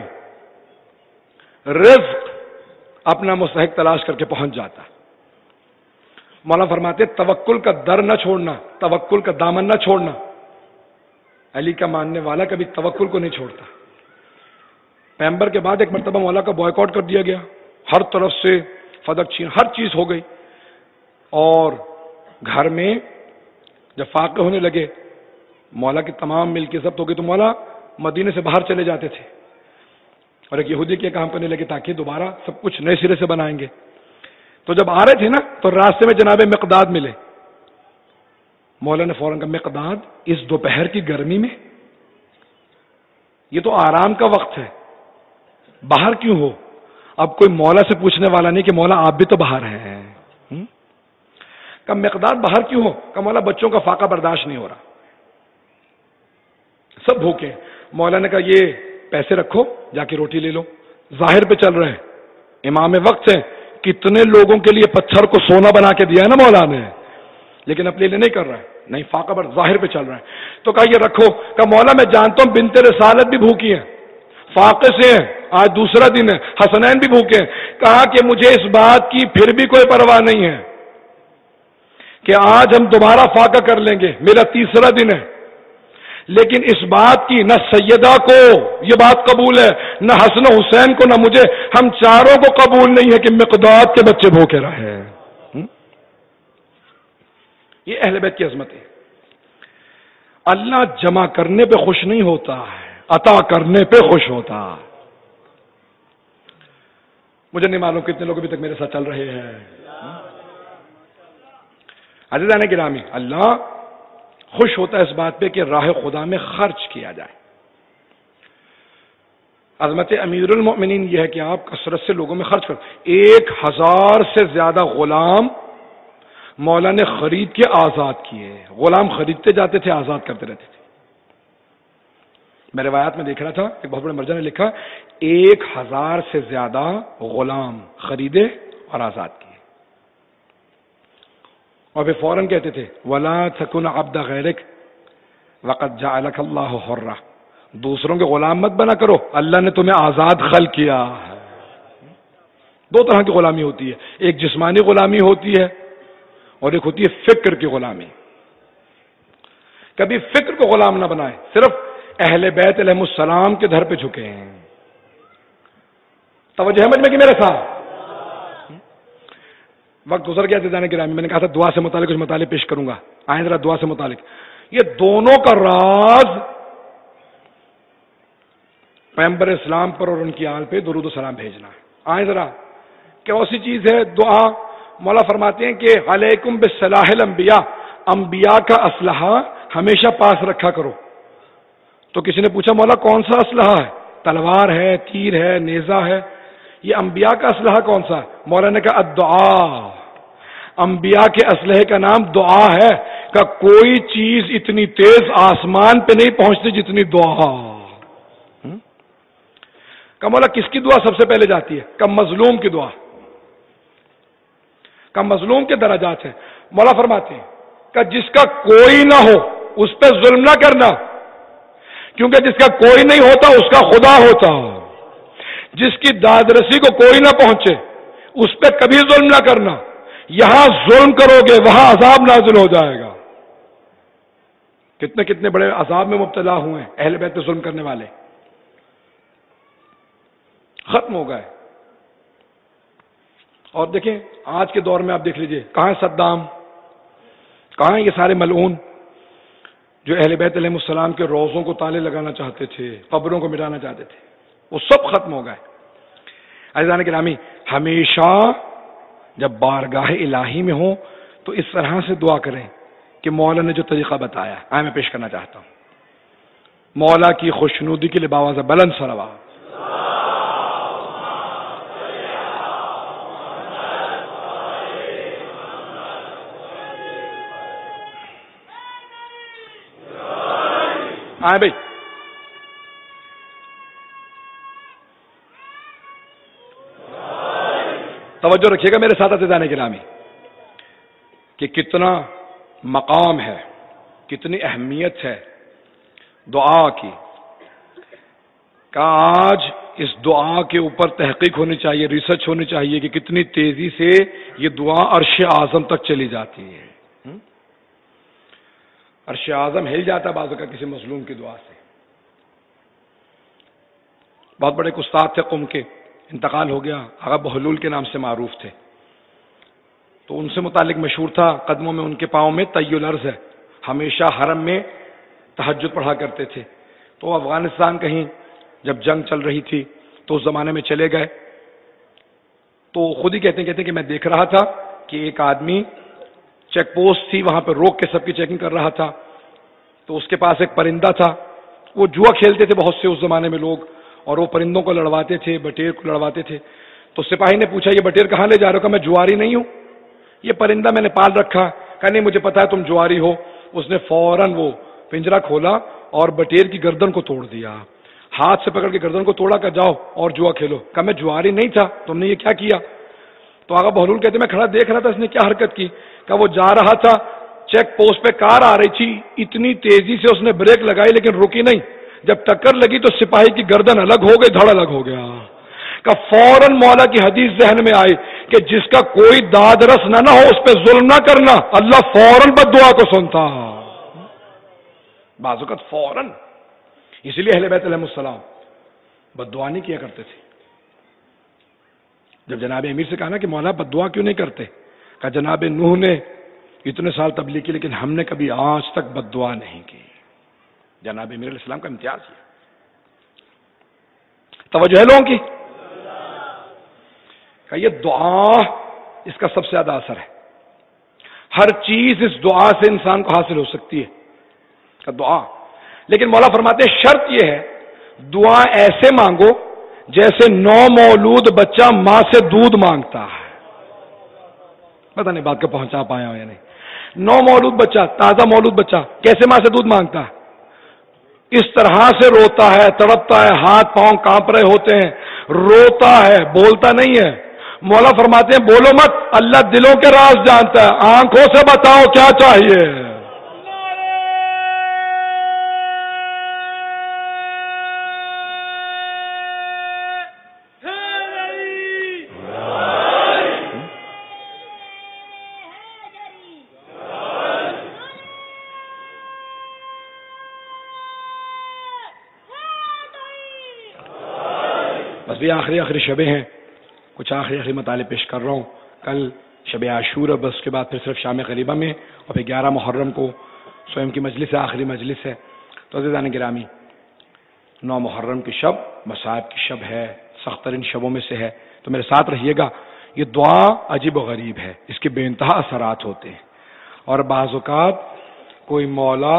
رزق اپنا مستحق تلاش کر کے پہنچ جاتا. مولا فرماتے توکل کا در نہ چھوڑنا، توکل کا دامن نہ چھوڑنا. علی کا ماننے والا کبھی توکل کو نہیں چھوڑتا. پیغمبر کے بعد ایک مرتبہ مولا کا بوائکاٹ کر دیا گیا، ہر طرف سے فدق چھین، ہر چیز ہو گئی. اور گھر میں جب فاقے ہونے لگے، مولا کی تمام ملکی ضبط ہو گئی تو مولا مدینے سے باہر چلے جاتے تھے اور ایک یہودی کے کام کرنے لگے تاکہ دوبارہ سب کچھ نئے سرے سے بنائیں گے. تو جب آ رہے تھے نا تو راستے میں جناب مقداد ملے. مولا نے فوراً کہا مقداد اس دوپہر کی گرمی میں، یہ تو آرام کا وقت ہے، باہر کیوں ہو؟ اب کوئی مولا سے پوچھنے والا نہیں کہ مولا آپ بھی تو باہر ہیں۔ کہا مقداد باہر کیوں ہو؟ کہا مولا بچوں کا فاقہ برداشت نہیں ہو رہا، سب بھوکے ہیں۔ مولا نے کہا یہ پیسے رکھو، جا کے روٹی لے لو، ظاہر پہ چل رہے ہیں، امام وقت ہے، کتنے لوگوں کے لیے پتھر کو سونا بنا کے دیا ہے نا مولا نے، لیکن اپنے لیے نہیں کر رہا ہے، نہیں فاقہ بر ظاہر پہ چل رہا ہے۔ تو کہا یہ رکھو۔ کہا مولا میں جانتا ہوں بنت رسالت بھی بھوکی ہیں، فاقے سے ہیں، آج دوسرا دن ہے، حسنین بھی بھوکے ہیں۔ کہا کہ مجھے اس بات کی پھر بھی کوئی پرواہ نہیں ہے کہ آج ہم دوبارہ فاقہ کر لیں گے، میرا تیسرا دن ہے، لیکن اس بات کی نہ سیدہ کو یہ بات قبول ہے، نہ حسن و حسین کو، نہ مجھے، ہم چاروں کو قبول نہیں ہے کہ مقداد کے بچے بھوکے رہے۔ یہ اہل بیت کی عظمت ہے۔ اللہ جمع کرنے پہ خوش نہیں ہوتا ہے، عطا کرنے پہ خوش ہوتا۔ مجھے نہیں معلوم کتنے لوگ ابھی تک میرے ساتھ چل رہے ہیں۔ عزیزان گرامی، اللہ خوش ہوتا ہے اس بات پہ کہ راہ خدا میں خرچ کیا جائے۔ عظمت امیر المؤمنین یہ ہے کہ آپ کثرت سے لوگوں میں خرچ کریں۔ ایک ہزار سے زیادہ غلام مولا نے خرید کے آزاد کیے۔ غلام خریدتے جاتے تھے، آزاد کرتے رہتے تھے۔ میں روایات میں دیکھ رہا تھا، ایک بہت بڑے مرجع نے لکھا ایک ہزار سے زیادہ غلام خریدے اور آزاد کیے، اور پھر فوراً کہتے تھے وَلَا تَكُنْ عَبْدَ غَيْرِكَ وَقَدْ جَعَلَكَ اللَّهُ حُرًّا، دوسروں کے غلام مت بنا کرو، اللہ نے تمہیں آزاد خلق کیا ہے۔ دو طرح کی غلامی ہوتی ہے، ایک جسمانی غلامی ہوتی ہے اور ایک ہوتی ہے فکر کی غلامی۔ کبھی فکر کو غلام نہ بنائے، صرف اہل بیت علیہ السلام کے در پہ جھکے ہیں۔ توجہ ہے مجھ میں کہ میرے ساتھ؟ وقت گزر گیا عزیزان گرامی، میں نے کہا تھا دعا سے متعلق کچھ مطالب پیش کروں گا، آئیں ذرا دعا سے متعلق۔ یہ دونوں کا راز پیغمبر اسلام پر اور ان کی آل پہ درود و سلام بھیجنا ہے۔ آئیں ذرا، کیسی چیز ہے دعا؟ مولا فرماتے ہیں کہ علیکم بالصلاح الانبیاء، انبیاء کا اسلحہ ہمیشہ پاس رکھا کرو۔ تو کسی نے پوچھا مولا کون سا اسلحہ ہے؟ تلوار ہے، تیر ہے، نیزہ ہے، یہ انبیاء کا اسلحہ کون سا ہے؟ مولا نے کہا الدعا، انبیاء کے اسلحے کا نام دعا ہے، کہ کوئی چیز اتنی تیز آسمان پہ نہیں پہنچتی جتنی دعا۔ کہ مولا کس کی دعا سب سے پہلے جاتی ہے؟ کہ مظلوم کی دعا، کہ مظلوم کے درجات ہیں۔ مولا فرماتے ہیں کہ جس کا کوئی نہ ہو اس پہ ظلم نہ کرنا، کیونکہ جس کا کوئی نہیں ہوتا اس کا خدا ہوتا۔ جس کی دادرسی کو کوئی نہ پہنچے اس پہ کبھی ظلم نہ کرنا، یہاں ظلم کرو گے وہاں عذاب نازل ہو جائے گا۔ کتنے کتنے بڑے عذاب میں مبتلا ہوئے ہیں اہل بیت پہ ظلم کرنے والے، ختم ہو گئے۔ اور دیکھیں آج کے دور میں آپ دیکھ لیجئے، کہاں ہے صدام، کہاں ہیں یہ سارے ملعون جو اہل بیت علیہ السلام کے روضوں کو تالے لگانا چاہتے تھے، قبروں کو مٹانا چاہتے تھے، وہ سب ختم ہو گئے۔ عزیزان گرامی، ہمیشہ جب بارگاہ الہی میں ہوں تو اس طرح سے دعا کریں کہ مولا نے جو طریقہ بتایا آئے میں پیش کرنا چاہتا ہوں۔ مولا کی خوشنودی کے لیے باواز بلند صلوات۔ آئے بھائی، توجہ رکھیے گا میرے ساتھ عزیزان گرامی کہ کتنا مقام ہے، کتنی اہمیت ہے دعا کی، کہ آج اس دعا کے اوپر تحقیق ہونی چاہیے، ریسرچ ہونی چاہیے کہ کتنی تیزی سے یہ دعا عرش اعظم تک چلی جاتی ہے۔ عرش اعظم ہل جاتا ہے بعض کا کسی مظلوم کی دعا سے۔ بہت بڑے استاد تھے قم کے، انتقال ہو گیا، آغا بہلول کے نام سے معروف تھے، تو ان سے متعلق مشہور تھا قدموں میں ان کے پاؤں میں طی الارض ہے، ہمیشہ حرم میں تہجد پڑھا کرتے تھے۔ تو افغانستان کہیں جب جنگ چل رہی تھی تو اس زمانے میں چلے گئے، تو خود ہی کہتے ہیں کہتے ہیں کہ میں دیکھ رہا تھا کہ ایک آدمی چیک پوسٹ تھی، وہاں پہ روک کے سب کی چیکنگ کر رہا تھا، تو اس کے پاس ایک پرندہ تھا، وہ جوا کھیلتے تھے بہت سے اس زمانے میں لوگ، اور وہ پرندوں کو لڑواتے تھے، بٹیر کو لڑواتے تھے. تو سپاہی نے پوچھا یہ بٹیر کہاں لے جا رہے ہو؟ کہا میں جواری نہیں ہوں، یہ پرندہ میں نے پال رکھا. کہا نہیں مجھے پتا ہے تم جواری ہو. اس نے فوراً وہ پنجرا کھولا اور بٹیر کی گردن کو توڑ دیا، ہاتھ سے پکڑ کے گردن کو توڑا کہ جاؤ اور جوا کھیلو. کہا میں جواری نہیں تھا، تم نے یہ کیا کیا؟ تو آقا بہلول کہتے میں کھڑا دیکھ رہا تھا اس نے کیا حرکت کی. کہا وہ جا رہا تھا، چیک پوسٹ پہ کار آ رہی تھی، اتنی تیزی سے اس نے بریک لگائی لیکن رکی نہیں، جب ٹکر لگی تو سپاہی کی گردن الگ ہو گئی، دھڑ الگ ہو گیا. کہ فوراً مولا کی حدیث ذہن میں آئی کہ جس کا کوئی داد رس نہ نہ ہو اس پہ ظلم نہ کرنا، اللہ فوراً بد دعا کو سنتا. بعض اوقات فوراً. اسی لیے اہل بیت علیہ السلام بد دعا نہیں کیا کرتے تھے. جب جناب امیر سے کہا نا کہ مولا بد دعا کیوں نہیں کرتے، کہا جناب نوح نے اتنے سال تبلیغ کی لیکن ہم نے کبھی آج تک بد دعا نہیں کی. جناب امیر علیہ السلام کا امتیاز ہے. توجہ ہے لوگوں کی. کہ یہ دعا اس کا سب سے زیادہ اثر ہے. ہر چیز اس دعا سے انسان کو حاصل ہو سکتی ہے. کہ دعا، لیکن مولا فرماتے ہیں شرط یہ ہے دعا ایسے مانگو جیسے نو مولود بچہ ماں سے دودھ مانگتا ہے. پتہ نہیں بات کو پہنچا پایا ہو یا نہیں. نو مولود بچہ، تازہ مولود بچہ کیسے ماں سے دودھ مانگتا ہے؟ اس طرح سے روتا ہے، تڑپتا ہے، ہاتھ پاؤں کانپ رہے ہوتے ہیں، روتا ہے، بولتا نہیں ہے. مولا فرماتے ہیں بولو مت، اللہ دلوں کے راز جانتا ہے، آنکھوں سے بتاؤ کیا چاہیے. بس یہ آخری آخری شبیں ہیں، کچھ آخری آخری مطالب پیش کر رہا ہوں. کل شب عاشور، بس اس کے بعد پھر صرف شام غریبہ میں، اور پھر گیارہ محرم کو سوئم کی مجلس ہے، آخری مجلس ہے. تو عزیزان گرامی، نو محرم کی شب مصائب کی شب ہے، سخت ترین شبوں میں سے ہے. تو میرے ساتھ رہیے گا. یہ دعا عجیب و غریب ہے، اس کے بے انتہا اثرات ہوتے ہیں. اور بعض اوقات کوئی مولا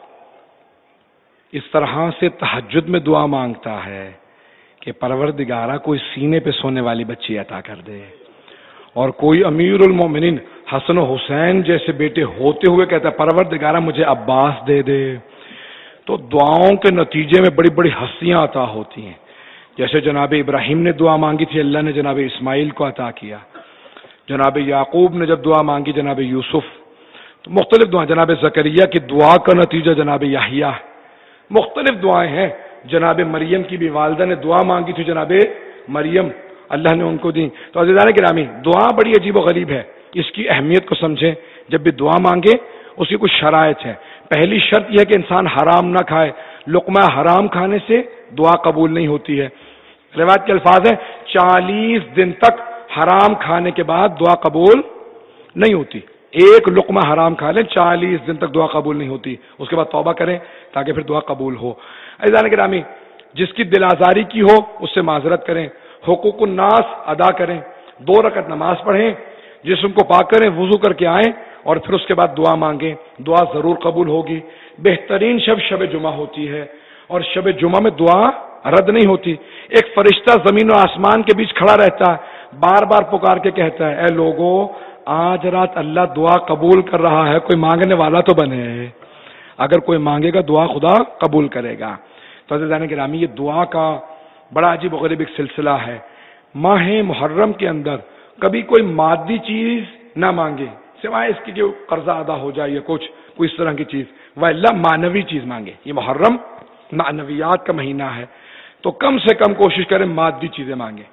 اس طرح سے تہجد میں دعا مانگتا ہے کہ پروردگارہ کوئی سینے پہ سونے والی بچی عطا کر دے، اور کوئی امیر المومنین حسن و حسین جیسے بیٹے ہوتے ہوئے کہتا ہے پروردگارہ مجھے عباس دے دے. تو دعاؤں کے نتیجے میں بڑی بڑی ہستیاں عطا ہوتی ہیں. جیسے جناب ابراہیم نے دعا مانگی تھی، اللہ نے جناب اسماعیل کو عطا کیا. جناب یعقوب نے جب دعا مانگی جناب یوسف. تو مختلف دعائیں، جناب زکریا کی دعا کا نتیجہ جناب یحییٰ. مختلف دعائیں ہیں. جناب مریم کی بھی والدہ نے دعا مانگی تھی، جناب مریم، اللہ نے ان کو دی. تو عزیزان گرامی، دعا بڑی عجیب و غریب ہے. اس کی اہمیت کو سمجھیں. جب بھی دعا مانگے اس کی کچھ شرائط ہے. پہلی شرط یہ ہے کہ انسان حرام نہ کھائے. لقمہ حرام کھانے سے دعا قبول نہیں ہوتی ہے. روایت کے الفاظ ہیں چالیس دن تک حرام کھانے کے بعد دعا قبول نہیں ہوتی. ایک لقمہ حرام کھا لیں، چالیس دن تک دعا قبول نہیں ہوتی. اس کے بعد توبہ کریں تاکہ پھر دعا قبول ہو. عزیزان گرامی، جس کی دل آزاری کی ہو اس سے معذرت کریں. حقوق الناس ادا کریں. دو رکعت نماز پڑھیں، جسم کو پاک کریں، وضو کر کے آئیں، اور پھر اس کے بعد دعا مانگیں. دعا ضرور قبول ہوگی. بہترین شب شب جمعہ ہوتی ہے، اور شب جمعہ میں دعا رد نہیں ہوتی. ایک فرشتہ زمین و آسمان کے بیچ کھڑا رہتا ہے، بار بار پکار کے کہتا ہے اے لوگو، آج رات اللہ دعا قبول کر رہا ہے، کوئی مانگنے والا تو بنے. اگر کوئی مانگے گا دعا خدا قبول کرے گا. تو عزیزان گرامی، یہ دعا کا بڑا عجیب و غریب ایک سلسلہ ہے. ماہ محرم کے اندر کبھی کوئی مادی چیز نہ مانگے سوائے اس کی کہ قرضہ ادا ہو جائے یا کچھ کوئی اس طرح کی چیز، وَإِلَّا معنوی چیز مانگے. یہ محرم معنویات کا مہینہ ہے، تو کم سے کم کوشش کریں مادی چیزیں مانگیں.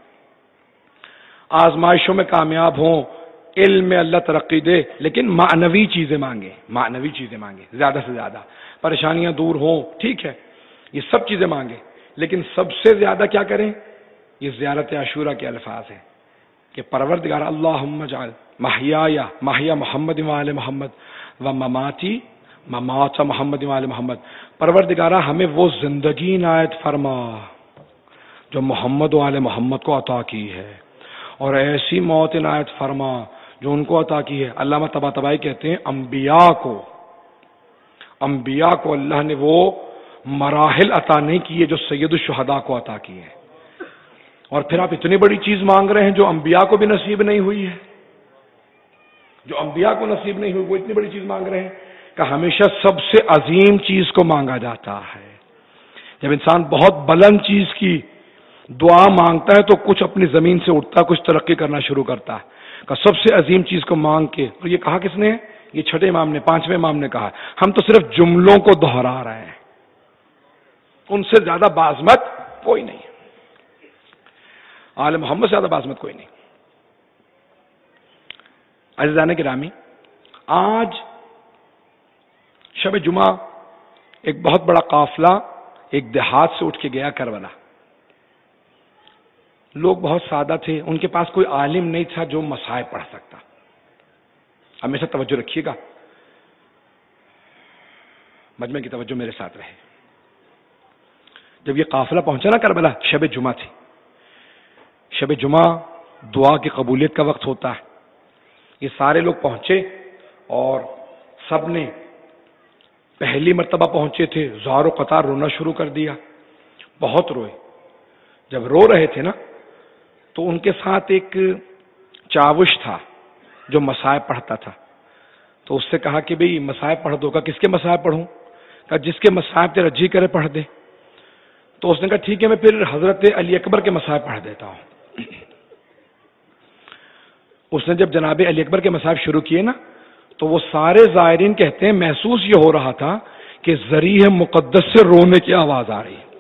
آزمائشوں میں کامیاب ہوں، علم میں اللہ ترقی دے، لیکن معنوی چیزیں مانگیں. معنوی چیزیں مانگیں زیادہ سے زیادہ. پریشانیاں دور ہوں، ٹھیک ہے، یہ سب چیزیں مانگیں، لیکن سب سے زیادہ کیا کریں؟ یہ زیارت عاشورہ کے الفاظ ہیں کہ پروردگار اللہم اجعل محیایا محیا محمد و آل محمد و مماتی ممات محمد و آل محمد. پروردگارہ ہمیں وہ زندگی عنایت فرما جو محمد و آل محمد کو عطا کی ہے، اور ایسی موت عنایت فرما جو ان کو عطا کی ہے. علامہ طباطبائی کہتے ہیں انبیاء کو انبیاء کو اللہ نے وہ مراحل عطا نہیں کیے جو سید الشہداء کو عطا کی ہے. اور پھر آپ اتنی بڑی چیز مانگ رہے ہیں جو انبیاء کو بھی نصیب نہیں ہوئی ہے. جو انبیاء کو نصیب نہیں ہوئی وہ اتنی بڑی چیز مانگ رہے ہیں کہ ہمیشہ سب سے عظیم چیز کو مانگا جاتا ہے. جب انسان بہت بلند چیز کی دعا مانگتا ہے تو کچھ اپنی زمین سے اٹھتا ہے, کچھ ترقی کرنا شروع کرتا ہے. کہ سب سے عظیم چیز کو مانگ کے, اور یہ کہا کس نے؟ یہ چھٹے امام نے, پانچویں امام نے کہا. ہم تو صرف جملوں کو دہرا رہے ہیں, ان سے زیادہ بعظمت کوئی نہیں. آل محمد سے زیادہ بعظمت کوئی نہیں. عزیزان گرامی, آج شب جمعہ ایک بہت بڑا قافلہ ایک دیہات سے اٹھ کے گیا کربلا. لوگ بہت سادہ تھے, ان کے پاس کوئی عالم نہیں تھا جو مصائب پڑھ سکتا. ہمیشہ توجہ رکھیے گا, مجمع کی توجہ میرے ساتھ رہے. جب یہ قافلہ پہنچا نا کربلا, شب جمعہ تھی. شب جمعہ دعا کی قبولیت کا وقت ہوتا ہے. یہ سارے لوگ پہنچے اور سب نے پہلی مرتبہ پہنچے تھے, زار و قطار رونا شروع کر دیا. بہت روئے. جب رو رہے تھے نا تو ان کے ساتھ ایک چاوش تھا جو مصائب پڑھتا تھا. تو اس سے کہا کہ بھئی مصائب پڑھ دو. کہا کس کے مصائب پڑھوں؟ کہا جس کے مصائب تیرا جی کرے پڑھ دے. تو اس نے کہا ٹھیک ہے, میں پھر حضرت علی اکبر کے مصائب پڑھ دیتا ہوں. اس نے جب جناب علی اکبر کے مصائب شروع کیے نا تو وہ سارے زائرین کہتے ہیں محسوس یہ ہو رہا تھا کہ ذریح مقدس سے رونے کی آواز آ رہی ہے,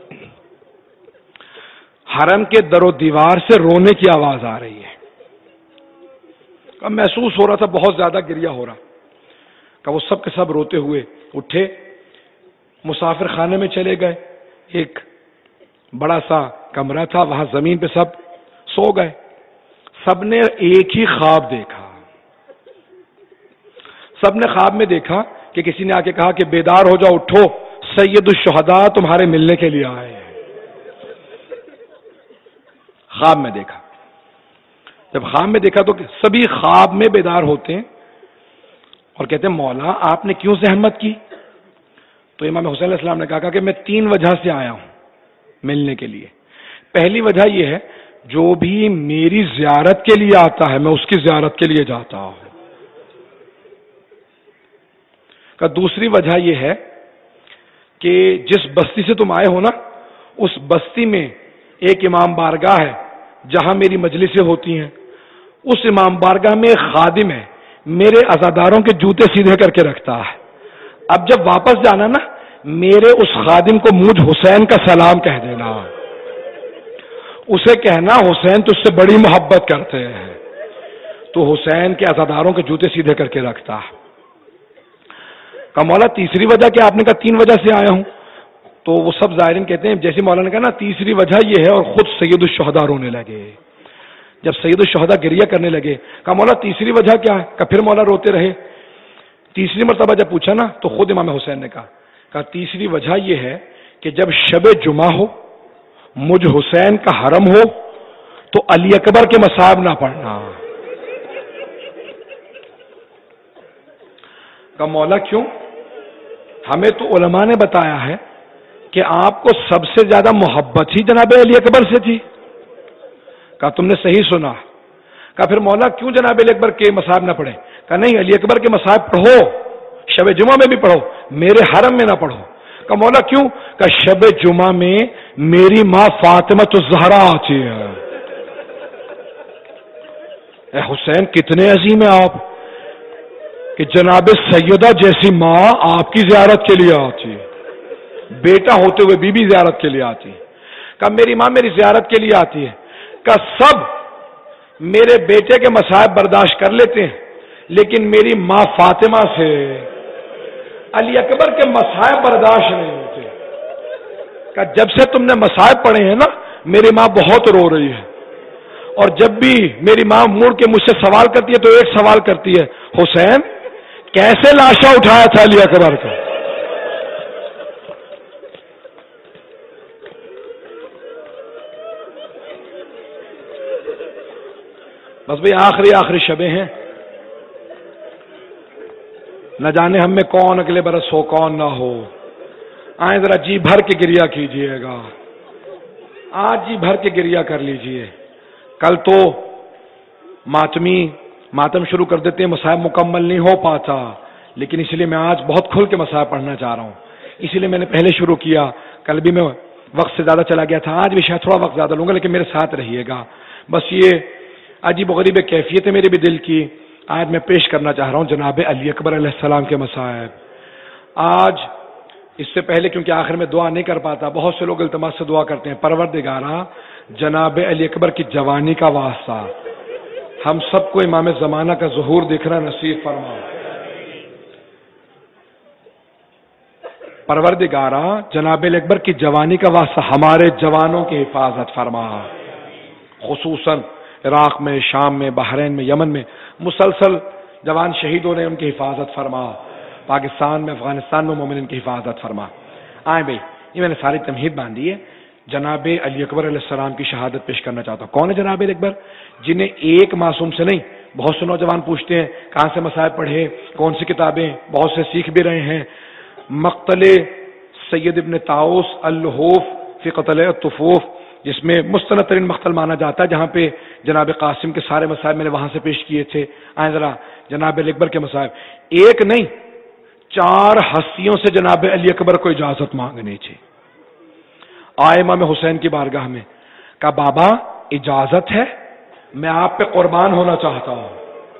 حرم کے در و دیوار سے رونے کی آواز آ رہی ہے. اب محسوس ہو رہا تھا بہت زیادہ گریہ ہو رہا. کہ وہ سب کے سب روتے ہوئے اٹھے, مسافر خانے میں چلے گئے. ایک بڑا سا کمرہ تھا, وہاں زمین پہ سب سو گئے. سب نے ایک ہی خواب دیکھا. سب نے خواب میں دیکھا کہ کسی نے آ کے کہا کہ بیدار ہو جاؤ, اٹھو, سید الشہداء تمہارے ملنے کے لیے آئے ہیں. خواب میں دیکھا. جب خواب میں دیکھا تو سبھی خواب میں بیدار ہوتے ہیں اور کہتے ہیں مولا آپ نے کیوں زحمت کی؟ تو امام حسین علیہ السلام نے کہا کہ میں تین وجہ سے آیا ہوں ملنے کے لیے. پہلی وجہ یہ ہے جو بھی میری زیارت کے لیے آتا ہے میں اس کی زیارت کے لیے جاتا ہوں. کہ دوسری وجہ یہ ہے کہ جس بستی سے تم آئے ہو نا اس بستی میں ایک امام بارگاہ ہے جہاں میری مجلسیں ہوتی ہیں. اس امام بارگاہ میں ایک خادم ہے, میرے عزاداروں کے جوتے سیدھے کر کے رکھتا ہے. اب جب واپس جانا نا میرے اس خادم کو مجھ حسین کا سلام کہہ دینا. اسے کہنا حسین تجھ سے بڑی محبت کرتے ہیں. تو حسین کے عزاداروں کے جوتے سیدھے کر کے رکھتا ہے. کہ مولا تیسری وجہ کیا؟ آپ نے کہا تین وجہ سے آیا ہوں. تو وہ سب زائرین کہتے ہیں جیسے مولا نے کہا نا تیسری وجہ یہ ہے, اور خود سید الشہداء رونے لگے. جب سید الشہداء گریہ کرنے لگے کہا مولا تیسری وجہ کیا ہے؟ کہ پھر مولا روتے رہے. تیسری مرتبہ جب پوچھا نا تو خود امام حسین نے کہا کہ تیسری وجہ یہ ہے کہ جب شب جمعہ ہو, مجھ حسین کا حرم ہو, تو علی اکبر کے مصائب نہ پڑھنا. کہ مولا کیوں؟ ہمیں تو علماء نے بتایا ہے کہ آپ کو سب سے زیادہ محبت ہی جناب علی اکبر سے تھی. کہا تم نے صحیح سنا. کہا پھر مولا کیوں جناب علی اکبر کے مصائب نہ پڑھیں؟ کہا نہیں, علی اکبر کے مصائب پڑھو, شب جمعہ میں بھی پڑھو, میرے حرم میں نہ پڑھو. کہا مولا کیوں؟ کہا شب جمعہ میں میری ماں فاطمہ الزہرا آتی ہے. اے حسین کتنے عظیم ہیں آپ کہ جناب سیدہ جیسی ماں آپ کی زیارت کے لیے آتی ہے, بیٹا ہوتے ہوئے بیوی بی زیارت کے لیے آتی ہے. کہا میری ماں میری زیارت کے لیے آتی ہے. کہا سب میرے بیٹے کے مصائب برداشت کر لیتے ہیں لیکن میری ماں فاطمہ سے علی اکبر کے مصائب برداشت نہیں ہوتے. کہا جب سے تم نے مصائب پڑھے ہیں نا میری ماں بہت رو رہی ہے, اور جب بھی میری ماں مڑ کے مجھ سے سوال کرتی ہے تو ایک سوال کرتی ہے, حسین کیسے لاشا اٹھایا تھا علی اکبر کا؟ بس بھئی آخری آخری شبیں ہیں, نہ جانے ہم میں کون اگلے برس ہو کون نہ ہو. آئیں ذرا جی بھر کے گریا کیجئے گا، آج جی بھر کے گریا کر لیجئے. کل تو ماتمی ماتم شروع کر دیتے ہیں، مصائب مکمل نہیں ہو پاتا، لیکن اس لیے میں آج بہت کھل کے مصائب پڑھنا چاہ رہا ہوں. اسی لیے میں نے پہلے شروع کیا. کل بھی میں وقت سے زیادہ چلا گیا تھا، آج بھی شاید تھوڑا وقت زیادہ لوں گا، لیکن میرے ساتھ رہیے گا. بس یہ عجیب و غریب کیفیت ہے میرے بھی دل کی. آج میں پیش کرنا چاہ رہا ہوں جناب علی اکبر علیہ السلام کے مصائب. آج اس سے پہلے کیونکہ آخر میں دعا نہیں کر پاتا، بہت سے لوگ التماس سے دعا کرتے ہیں، پروردگارا جناب علی اکبر کی جوانی کا واسطہ ہم سب کو امام زمانہ کا ظہور دیکھنا نصیب فرما. پروردگارا جناب علی اکبر کی جوانی کا واسطہ ہمارے جوانوں کی حفاظت فرما، خصوصاً عراق میں، شام میں، بحرین میں، یمن میں مسلسل جوان شہید ہو رہے ہیں، ان کی حفاظت فرما. پاکستان میں، افغانستان میں مومنین کی حفاظت فرما. آئیں بھائی، یہ میں نے ساری تمہید باندھی ہے. جناب علی اکبر علیہ السلام کی شہادت پیش کرنا چاہتا ہوں. کون ہے جناب علی اکبر؟ جنہیں ایک معصوم سے نہیں، بہت سے نوجوان پوچھتے ہیں کہاں سے مصائب پڑھے، کون سی کتابیں، بہت سے سیکھ بھی رہے ہیں. مقتل سید ابن طاؤس اللحوف فی قتل الطفوف، جس میں مستند ترین مقتل مانا جاتا ہے، جہاں پہ جناب قاسم کے سارے مصائب میں نے وہاں سے پیش کیے تھے. آئیں ذرا جناب علی اکبر کے مصائب. ایک نہیں، چار ہستیوں سے جناب علی اکبر کو اجازت مانگنی تھی. آئے امام حسین کی بارگاہ میں، کہا بابا اجازت ہے، میں آپ پہ قربان ہونا چاہتا ہوں.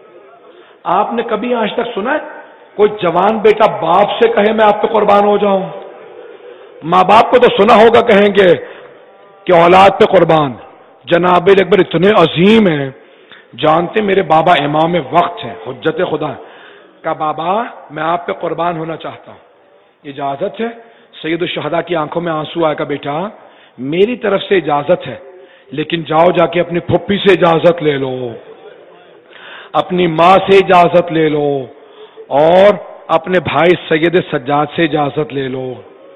آپ نے کبھی آج تک سنا ہے کوئی جوان بیٹا باپ سے کہے میں آپ پہ قربان ہو جاؤں؟ ماں باپ کو تو سنا ہوگا کہیں گے کہ اولاد پہ قربان. جناب علی اکبر اتنے عظیم ہیں، جانتے میرے بابا امام وقت ہیں، حجت خدا. کہا بابا میں آپ پہ قربان ہونا چاہتا ہوں، اجازت ہے؟ سید الشہداء کی آنکھوں میں آنسو آیا. کہا بیٹا میری طرف سے اجازت ہے، لیکن جاؤ جا کے اپنی پھپھی سے اجازت لے لو، اپنی ماں سے اجازت لے لو، اور اپنے بھائی سید سجاد سے اجازت لے لو.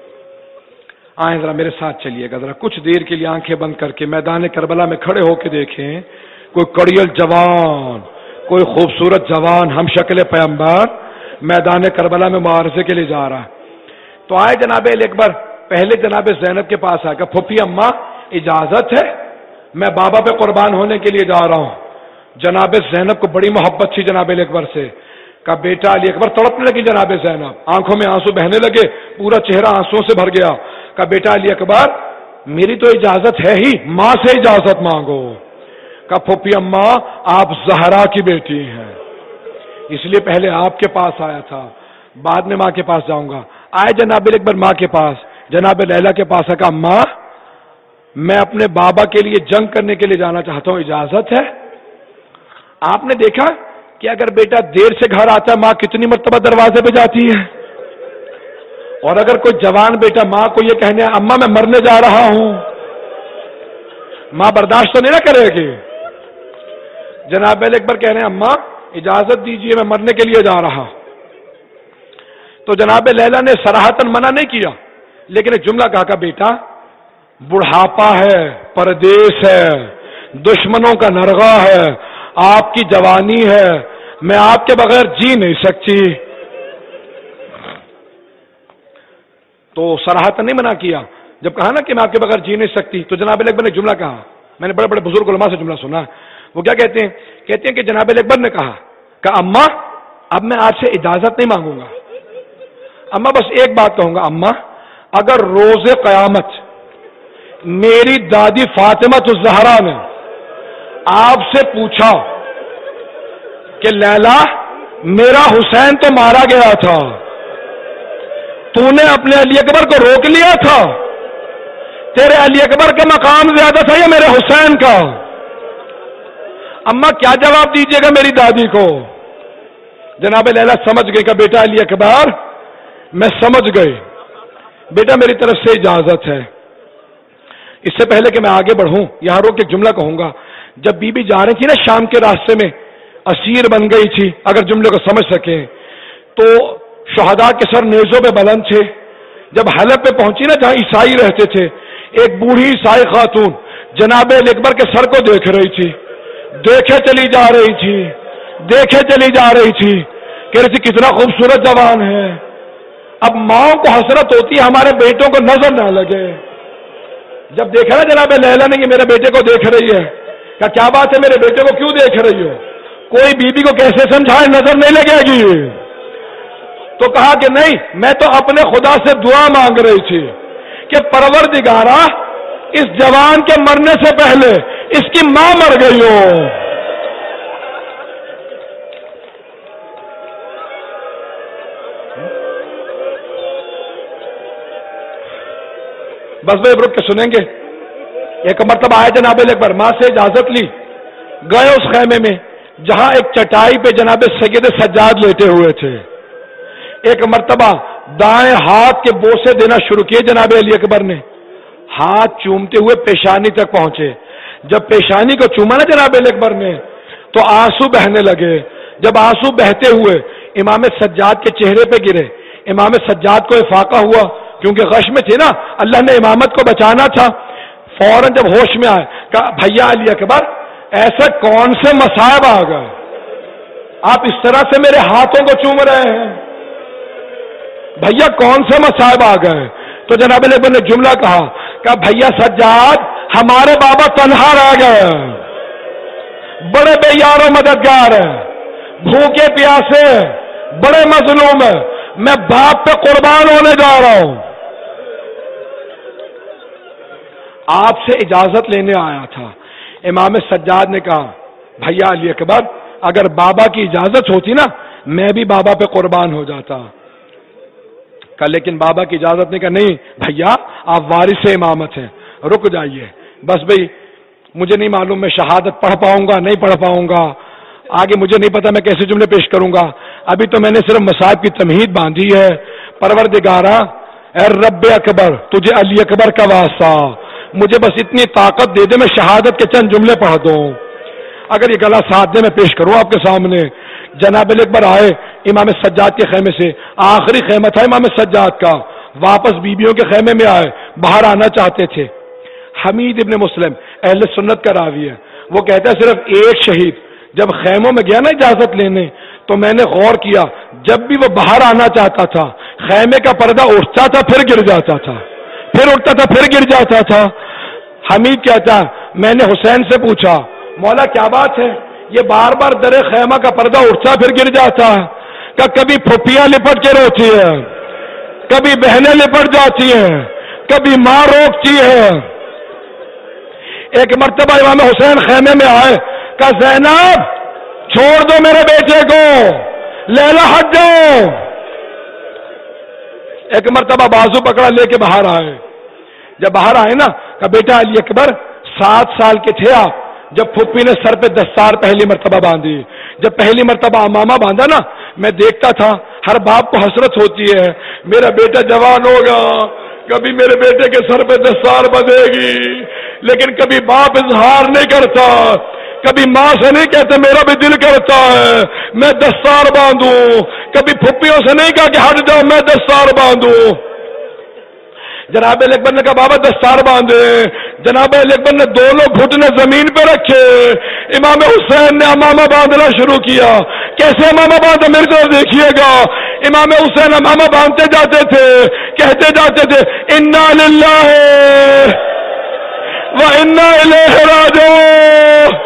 آئیں ذرا میرے ساتھ چلیے گا، ذرا کچھ دیر کے لیے آنکھیں بند کر کے میدان کربلا میں کھڑے ہو کے دیکھیں کوئی کڑیل جوان، کوئی خوبصورت جوان ہم شکل پیغمبر میدان کربلا میں معارضے کے لیے جا رہا ہے. تو آئے جناب علی اکبر، پہلے جناب زینب کے پاس آئے. کہا پھپھی اماں اجازت ہے، میں بابا پہ قربان ہونے کے لیے جا رہا ہوں. جناب زینب کو بڑی محبت تھی جناب علی اکبر سے. کہا بیٹا علی اکبر تڑپنے لگی جناب زینب، آنکھوں میں آنسو بہنے لگے، پورا چہرہ آنسو سے بھر گیا. کہا بیٹا علی اکبر میری تو اجازت ہے ہی، ماں سے اجازت مانگو. کہا پھوپھی اماں آپ زہرا کی بیٹی ہیں، اس لیے پہلے آپ کے پاس آیا تھا، بعد میں ماں کے پاس جاؤں گا. آئے جناب علی اکبر ماں کے پاس، جناب لیلا کے پاس. کہا ماں میں اپنے بابا کے لیے جنگ کرنے کے لیے جانا چاہتا ہوں، اجازت ہے؟ آپ نے دیکھا کہ اگر بیٹا دیر سے گھر آتا ہے ماں کتنی مرتبہ دروازے پہ جاتی ہے، اور اگر کوئی جوان بیٹا ماں کو یہ کہنے اماں میں مرنے جا رہا ہوں، ماں برداشت تو نہیں نہ کرے گی. جناب علی اکبر کہہ رہے ہیں اماں اجازت دیجئے میں مرنے کے لیے جا رہا. تو جناب لیلا نے صراحتاً منع نہیں کیا، لیکن ایک جملہ کہا کہ بیٹا بڑھاپا ہے، پردیس ہے، دشمنوں کا نرغہ ہے، آپ کی جوانی ہے، میں آپ کے بغیر جی نہیں سکتی. تو صراحتاً نہیں منع کیا. جب کہا نا کہ میں آپ کے بغیر جی نہیں سکتی، تو جناب علی اکبر نے جملہ کہا، میں نے بڑے بڑے بزرگ علماء سے جملہ سنا. وہ کیا کہتے ہیں؟ کہتے ہیں کہ جناب علی اکبر نے کہا کہ اماں اب میں آپ سے اجازت نہیں مانگوں گا، اماں بس ایک بات کہوں گا، اماں اگر روز قیامت میری دادی فاطمہ الزہرا نے آپ سے پوچھا کہ لیلا میرا حسین تو مارا گیا تھا، تو نے اپنے علی اکبر کو روک لیا تھا، تیرے علی اکبر کا مقام زیادہ تھا یا میرے حسین کا؟ اماں کیا جواب دیجیے گا میری دادی کو؟ جناب لیلا سمجھ گئی کہ بیٹا علی اکبر میں سمجھ گئی، بیٹا میری طرف سے اجازت ہے. اس سے پہلے کہ میں آگے بڑھوں یہاں روک کے جملہ کہوں گا. جب بی بی جا رہی تھی نا شام کے راستے میں، اسیر بن گئی تھی، اگر جملے کو سمجھ سکیں تو شہداء کے سر نیزوں پہ بلند تھے. جب حلب پہ پہنچی نا جہاں عیسائی رہتے تھے، ایک بوڑھی عیسائی خاتون جناب علی اکبر کے سر کو دیکھ رہی تھی، دیکھے چلی جا رہی تھی دیکھے چلی جا رہی تھی کہہ رہی تھی کتنا خوبصورت جوان ہے. اب ماں کو حسرت ہوتی ہے ہمارے بیٹوں کو نظر نہ لگے. جب دیکھا نا جناب لیلا نے کہ میرے بیٹے کو دیکھ رہی ہے، کہ کیا بات ہے میرے بیٹے کو کیوں دیکھ رہی ہو؟ کوئی بیوی کو کیسے سمجھائے نظر نہیں لگے گی؟ تو کہا کہ نہیں، میں تو اپنے خدا سے دعا مانگ رہی تھی کہ پروردگارا اس جوان کے مرنے سے پہلے اس کی ماں مر گئی ہو. بس بھائی رک کے سنیں گے. ایک مرتبہ آئے جناب اکبر، ماں سے اجازت لی، گئے اس خیمے میں جہاں ایک چٹائی پہ جناب سید سجاد لیٹے ہوئے تھے. ایک مرتبہ دائیں ہاتھ کے بوسے دینا شروع کیے جناب علی اکبر نے. ہاتھ چومتے ہوئے پیشانی تک پہنچے. جب پیشانی کو چوما نا جناب علی اکبر نے تو آنسو بہنے لگے. جب آنسو بہتے ہوئے امام سجاد کے چہرے پہ گرے، امام سجاد کو افاقہ ہوا، کیونکہ غش میں تھے نا، اللہ نے امامت کو بچانا تھا. فوراً جب ہوش میں آئے کہا بھیا علی اکبر ایسے کون سے مصائب آ گئے، آپ اس طرح سے میرے ہاتھوں کو چوم رہے ہیں، بھیا کون سے مصائب آ گئے؟ تو جناب علی اکبر نے جملہ کہا کہ بھیا سجاد ہمارے بابا تنہا رہ گئے، بڑے بے یار و مددگار ہیں، بھوکے پیاسے، بڑے مظلوم ہیں، میں باپ پہ قربان ہونے جا رہا ہوں. آپ سے اجازت لینے آیا تھا. امام سجاد نے کہا بھیا علی اکبر اگر بابا کی اجازت ہوتی نا میں بھی بابا پہ قربان ہو جاتا. کہا لیکن بابا کی اجازت نے کہا نہیں بھیا آپ وارث امامت ہیں، رک جائیے. بس بھئی مجھے نہیں معلوم میں شہادت پڑھ پاؤں گا نہیں پڑھ پاؤں گا، آگے مجھے نہیں پتا میں کیسے جملے پیش کروں گا، ابھی تو میں نے صرف مصائب کی تمہید باندھی ہے. پروردگارا اے رب اکبر تجھے علی اکبر کا واسطہ، مجھے بس اتنی طاقت دے دے میں شہادت کے چند جملے پڑھ دوں. اگر یہ گلا ساتھ دے میں پیش کروں آپ کے سامنے. جناب علی اکبر آئے امام سجاد کے خیمے سے، آخری خیمہ تھا امام سجاد کا، واپس بیبیوں کے خیمے میں آئے، باہر آنا چاہتے تھے. حمید ابن مسلم اہل سنت کا راوی ہے، وہ کہتا ہے صرف ایک شہید جب خیموں میں گیا نا اجازت لینے تو میں نے غور کیا جب بھی وہ باہر آنا چاہتا تھا خیمے کا پردہ اٹھتا تھا پھر گر جاتا تھا، پھر اٹھتا تھا پھر گر جاتا تھا. حمید کہتا میں نے حسین سے پوچھا مولا کیا بات ہے، یہ بار بار در خیمہ کا پردہ اٹھتا پھر گر جاتا ہے؟ کہ کبھی پھپھیاں لپٹ کے روتی ہے، کبھی بہنیں لپٹ جاتی ہیں، کبھی ماں روکتی ہے. ایک مرتبہ امام حسین خیمے میں آئے، کہ زینب چھوڑ دو میرے بیٹے کو، لیلا ہٹ جاؤ. ایک مرتبہ بازو پکڑا لے کے باہر آئے. جب باہر آئے نا کہ بیٹا علی اکبر سات سال کے تھے آپ جب پھپھی نے سر پہ دستار پہلی مرتبہ باندھی. جب پہلی مرتبہ امامہ باندھا نا میں دیکھتا تھا، ہر باپ کو حسرت ہوتی ہے میرا بیٹا جوان ہوگا، کبھی میرے بیٹے کے سر پہ دستار بندھے گی، لیکن کبھی باپ اظہار نہیں کرتا، کبھی ماں سے نہیں کہتے میرا بھی دل کرتا ہے میں دستار باندھوں، کبھی پھپھیوں سے نہیں کہا کہ ہٹ جاؤ میں دستار باندھوں. جناب علی اکبر نے کہا بابا دستار باندھے. جناب علی اکبر نے دونوں گھٹنے زمین پہ رکھے. امام حسین نے امامہ باندھنا شروع کیا. کیسے امامہ باندھا میرے کو دیکھیے گا. امام حسین امامہ باندھتے جاتے تھے، کہتے جاتے تھے انا للہ و انا الیہ راجعون.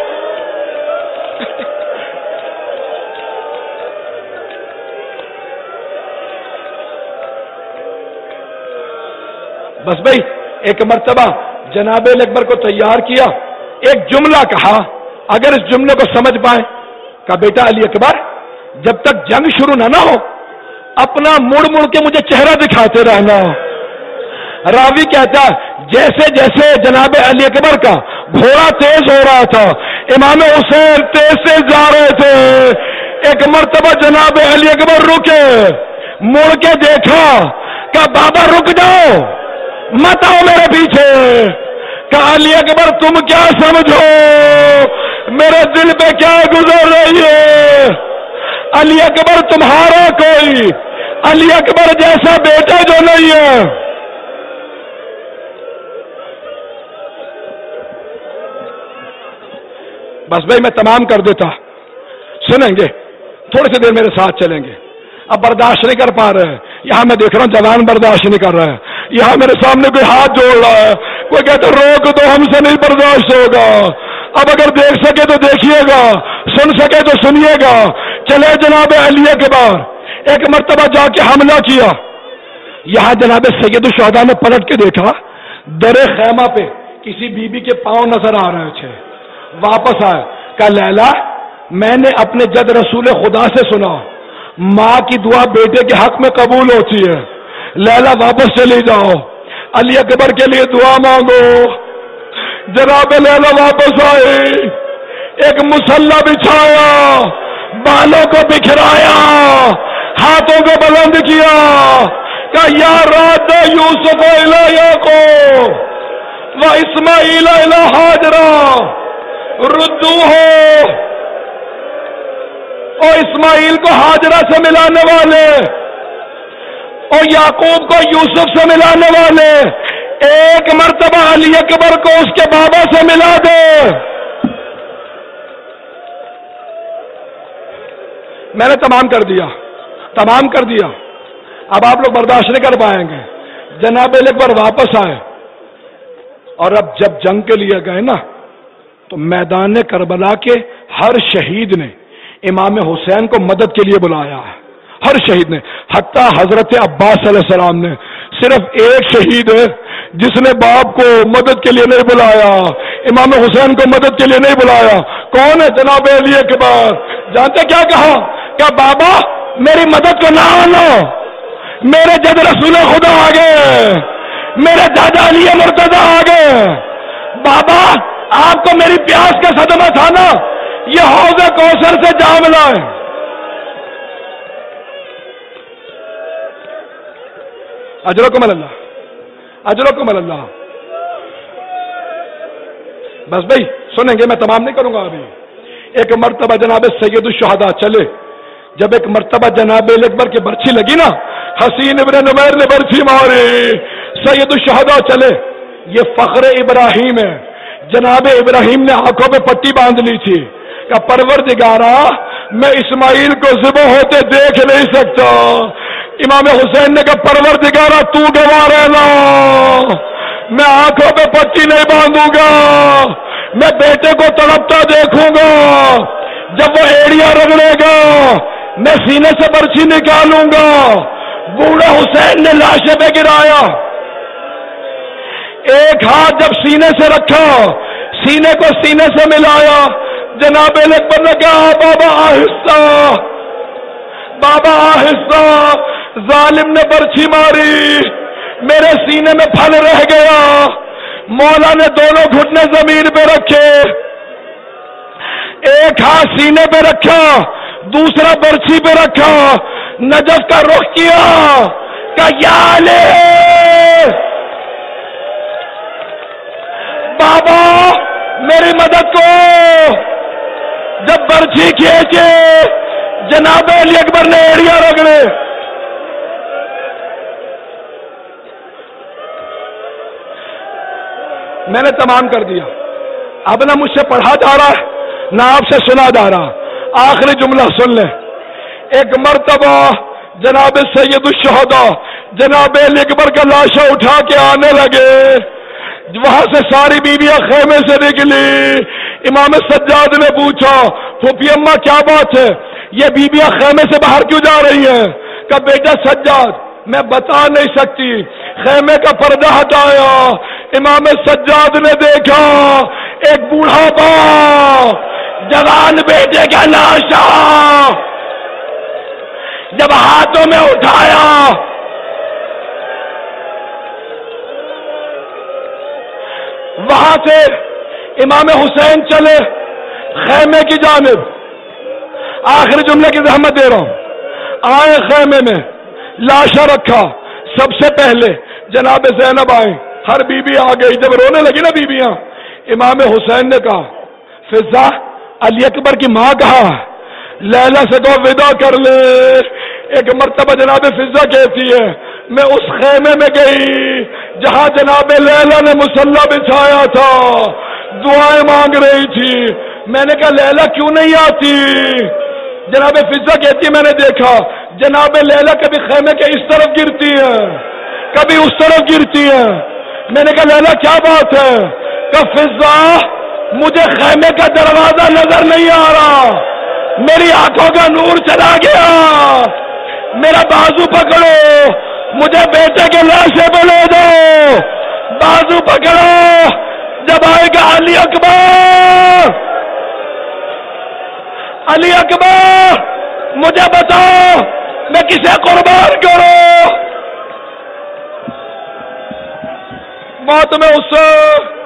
بس بھائی ایک مرتبہ جناب علی اکبر کو تیار کیا، ایک جملہ کہا اگر اس جملے کو سمجھ پائے. کہا بیٹا علی اکبر جب تک جنگ شروع نہ نہ ہو اپنا مڑ مڑ کے مجھے چہرہ دکھاتے رہنا. راوی کہتا جیسے جیسے جناب علی اکبر کا گھوڑا تیز ہو رہا تھا امام حسین تیز سے جا رہے تھے. ایک مرتبہ جناب علی اکبر رکے، مڑ کے دیکھا کہ بابا رک جاؤ مت آؤ میرے پیچھے. کہا علی اکبر تم کیا سمجھو میرے دل پہ کیا گزر رہی ہے؟ علی اکبر تمہارا کوئی علی اکبر جیسا بیٹا جو نہیں ہے. بس بھائی میں تمام کر دیتا، سنیں گے. تھوڑی سی دیر میرے ساتھ چلیں گے. اب برداشت نہیں کر پا رہے ہیں. یہاں میں دیکھ رہا ہوں جوان برداشت نہیں کر رہا ہے. یہاں میرے سامنے کوئی ہاتھ جوڑ رہا ہے, کوئی کہتا روک تو ہم سے نہیں برداشت ہوگا. اب اگر دیکھ سکے تو دیکھیے گا, سن سکے تو سنیے گا. چلے جناب علی کے بار ایک مرتبہ جا کے حملہ کیا. یہاں جناب سید الشہداء نے پلٹ کے دیکھا, در خیمہ پہ کسی بی بی کے پاؤں نظر آ رہے تھے. واپس آئے, کہا لیلا میں نے اپنے جد رسول خدا سے سنا ماں کی دعا بیٹے کے حق میں قبول ہوتی ہے. لیلا واپس چلی جاؤ, علی اکبر کے لیے دعا مانگو. جناب لیلا واپس آئے, ایک مصلی بچھایا, بالوں کو بکھرایا, ہاتھوں کو بلند کیا, کہ یا راد یوسف الی یعقوب و اسماعیل الی ہاجرہ ردوہ. اور اسماعیل کو ہاجرہ سے ملانے والے اور یعقوب کو یوسف سے ملانے والے ایک مرتبہ علی اکبر کو اس کے بابا سے ملا دے. میں نے تمام کر دیا تمام کر دیا اب آپ لوگ برداشت نہیں کر پائیں گے. جناب علی اکبر واپس آئے اور اب جب جنگ کے لیے گئے نا تو میدان کربلا کے ہر شہید نے امام حسین کو مدد کے لیے بلایا ہے. ہر شہید نے, حتیٰ حضرت عباس علیہ السلام نے. صرف ایک شہید ہے جس نے باپ کو مدد کے لیے نہیں بلایا, امام حسین کو مدد کے لیے نہیں بلایا. کون ہے؟ جناب علی اکبر. جانتے کیا کہا؟ کیا بابا میری مدد کو نہ آنا, میرے جد رسول خدا آگے, میرے دادا علی مرتضی آگے. بابا آپ کو میری پیاس کا صدمہ تھا نا, یہ حوض کوثر سے جام لائے. اجرکم اللہ, اجرکم اللہ. بس بھائی سنیں گے, میں تمام نہیں کروں گا ابھی. ایک مرتبہ جناب سید الشہداء چلے. جب ایک مرتبہ جناب علی اکبر کی برچھی لگی نا, حسین ابن نمیر نے برچھی ماری, سید الشہداء چلے. یہ فخر ابراہیم ہے. جناب ابراہیم نے آنکھوں پہ پٹی باندھ لی تھی کہ پروردگارا میں اسماعیل کو ذبح ہوتے دیکھ نہیں سکتا. امام حسین نے کہا پروردگارا تو گواہ رہنا, میں آنکھوں پہ پٹی نہیں باندھوں گا, میں بیٹے کو تڑپتا دیکھوں گا. جب وہ ایڑیاں رگڑے گا میں سینے سے برچھی نکالوں گا. بوڑھا حسین نے لاشے پہ گرایا, ایک ہاتھ جب سینے سے رکھا, سینے کو سینے سے ملایا. جناب علی اکبر نے کہا بابا آہستہ, بابا آہستہ. ظالم نے برچھی ماری, میرے سینے میں پھل رہ گیا. مولا نے دونوں گھٹنے زمین پہ رکھے, ایک ہاتھ سینے پہ رکھا, دوسرا برچھی پہ رکھا. نجف کا رخ کیا کہ یا علی, بابا میری مدد کو. جب برچھی کھینچے جناب علی اکبر نے ایڑیاں رگڑے. میں نے تمام کر دیا. اب نہ مجھ سے پڑھا جا رہا ہے نہ آپ سے سنا جا رہا. آخری جملہ سن لیں. ایک مرتبہ جناب سید الشہداء جناب علی اکبر کا لاشا اٹھا کے آنے لگے. وہاں سے ساری بیویاں خیمے سے نکلی. امام سجاد نے پوچھا پھوپھی اماں کیا بات ہے, یہ بیویاں خیمے سے باہر کیوں جا رہی ہیں؟ کہ بیٹا سجاد میں بتا نہیں سکتی. خیمے کا پردہ ہٹایا, امام سجاد نے دیکھا ایک بوڑھا باپ جوان بیٹے کا لاشا جب ہاتھوں میں اٹھایا, وہاں سے امام حسین چلے خیمے کی جانب. آخری جملے کی زحمت دے رہا ہوں. آئے خیمے میں, لاشا رکھا. سب سے پہلے جناب زینب آئے, ہر بی بی آ گئی. جب رونے لگی نا بیویاں, امام حسین نے کہا فضا علی اکبر کی ماں کہا لیلا سے تو ودا کر لے. ایک مرتبہ جناب فضا کہتی ہے میں اس خیمے میں گئی جہاں جناب لیلا نے مصلی بچھایا تھا, دعائیں مانگ رہی تھی. میں نے کہا لیلا کیوں نہیں آتی؟ جناب فضا کہتی ہے میں نے دیکھا جناب لیلا کبھی خیمے کے اس طرف گرتی ہے کبھی اس طرف گرتی ہے. میں نے کہا لیلا کیا بات ہے؟ کہ فضا مجھے خیمے کا دروازہ نظر نہیں آ رہا، میری آنکھوں کا نور چلا گیا، میرا بازو پکڑو، مجھے بیٹے کے لاشے پہ لے دو، بازو پکڑو. جب آئے گا علی اکبر، علی اکبر مجھے بتاؤ میں کسے قربان کروں؟ موت میں اس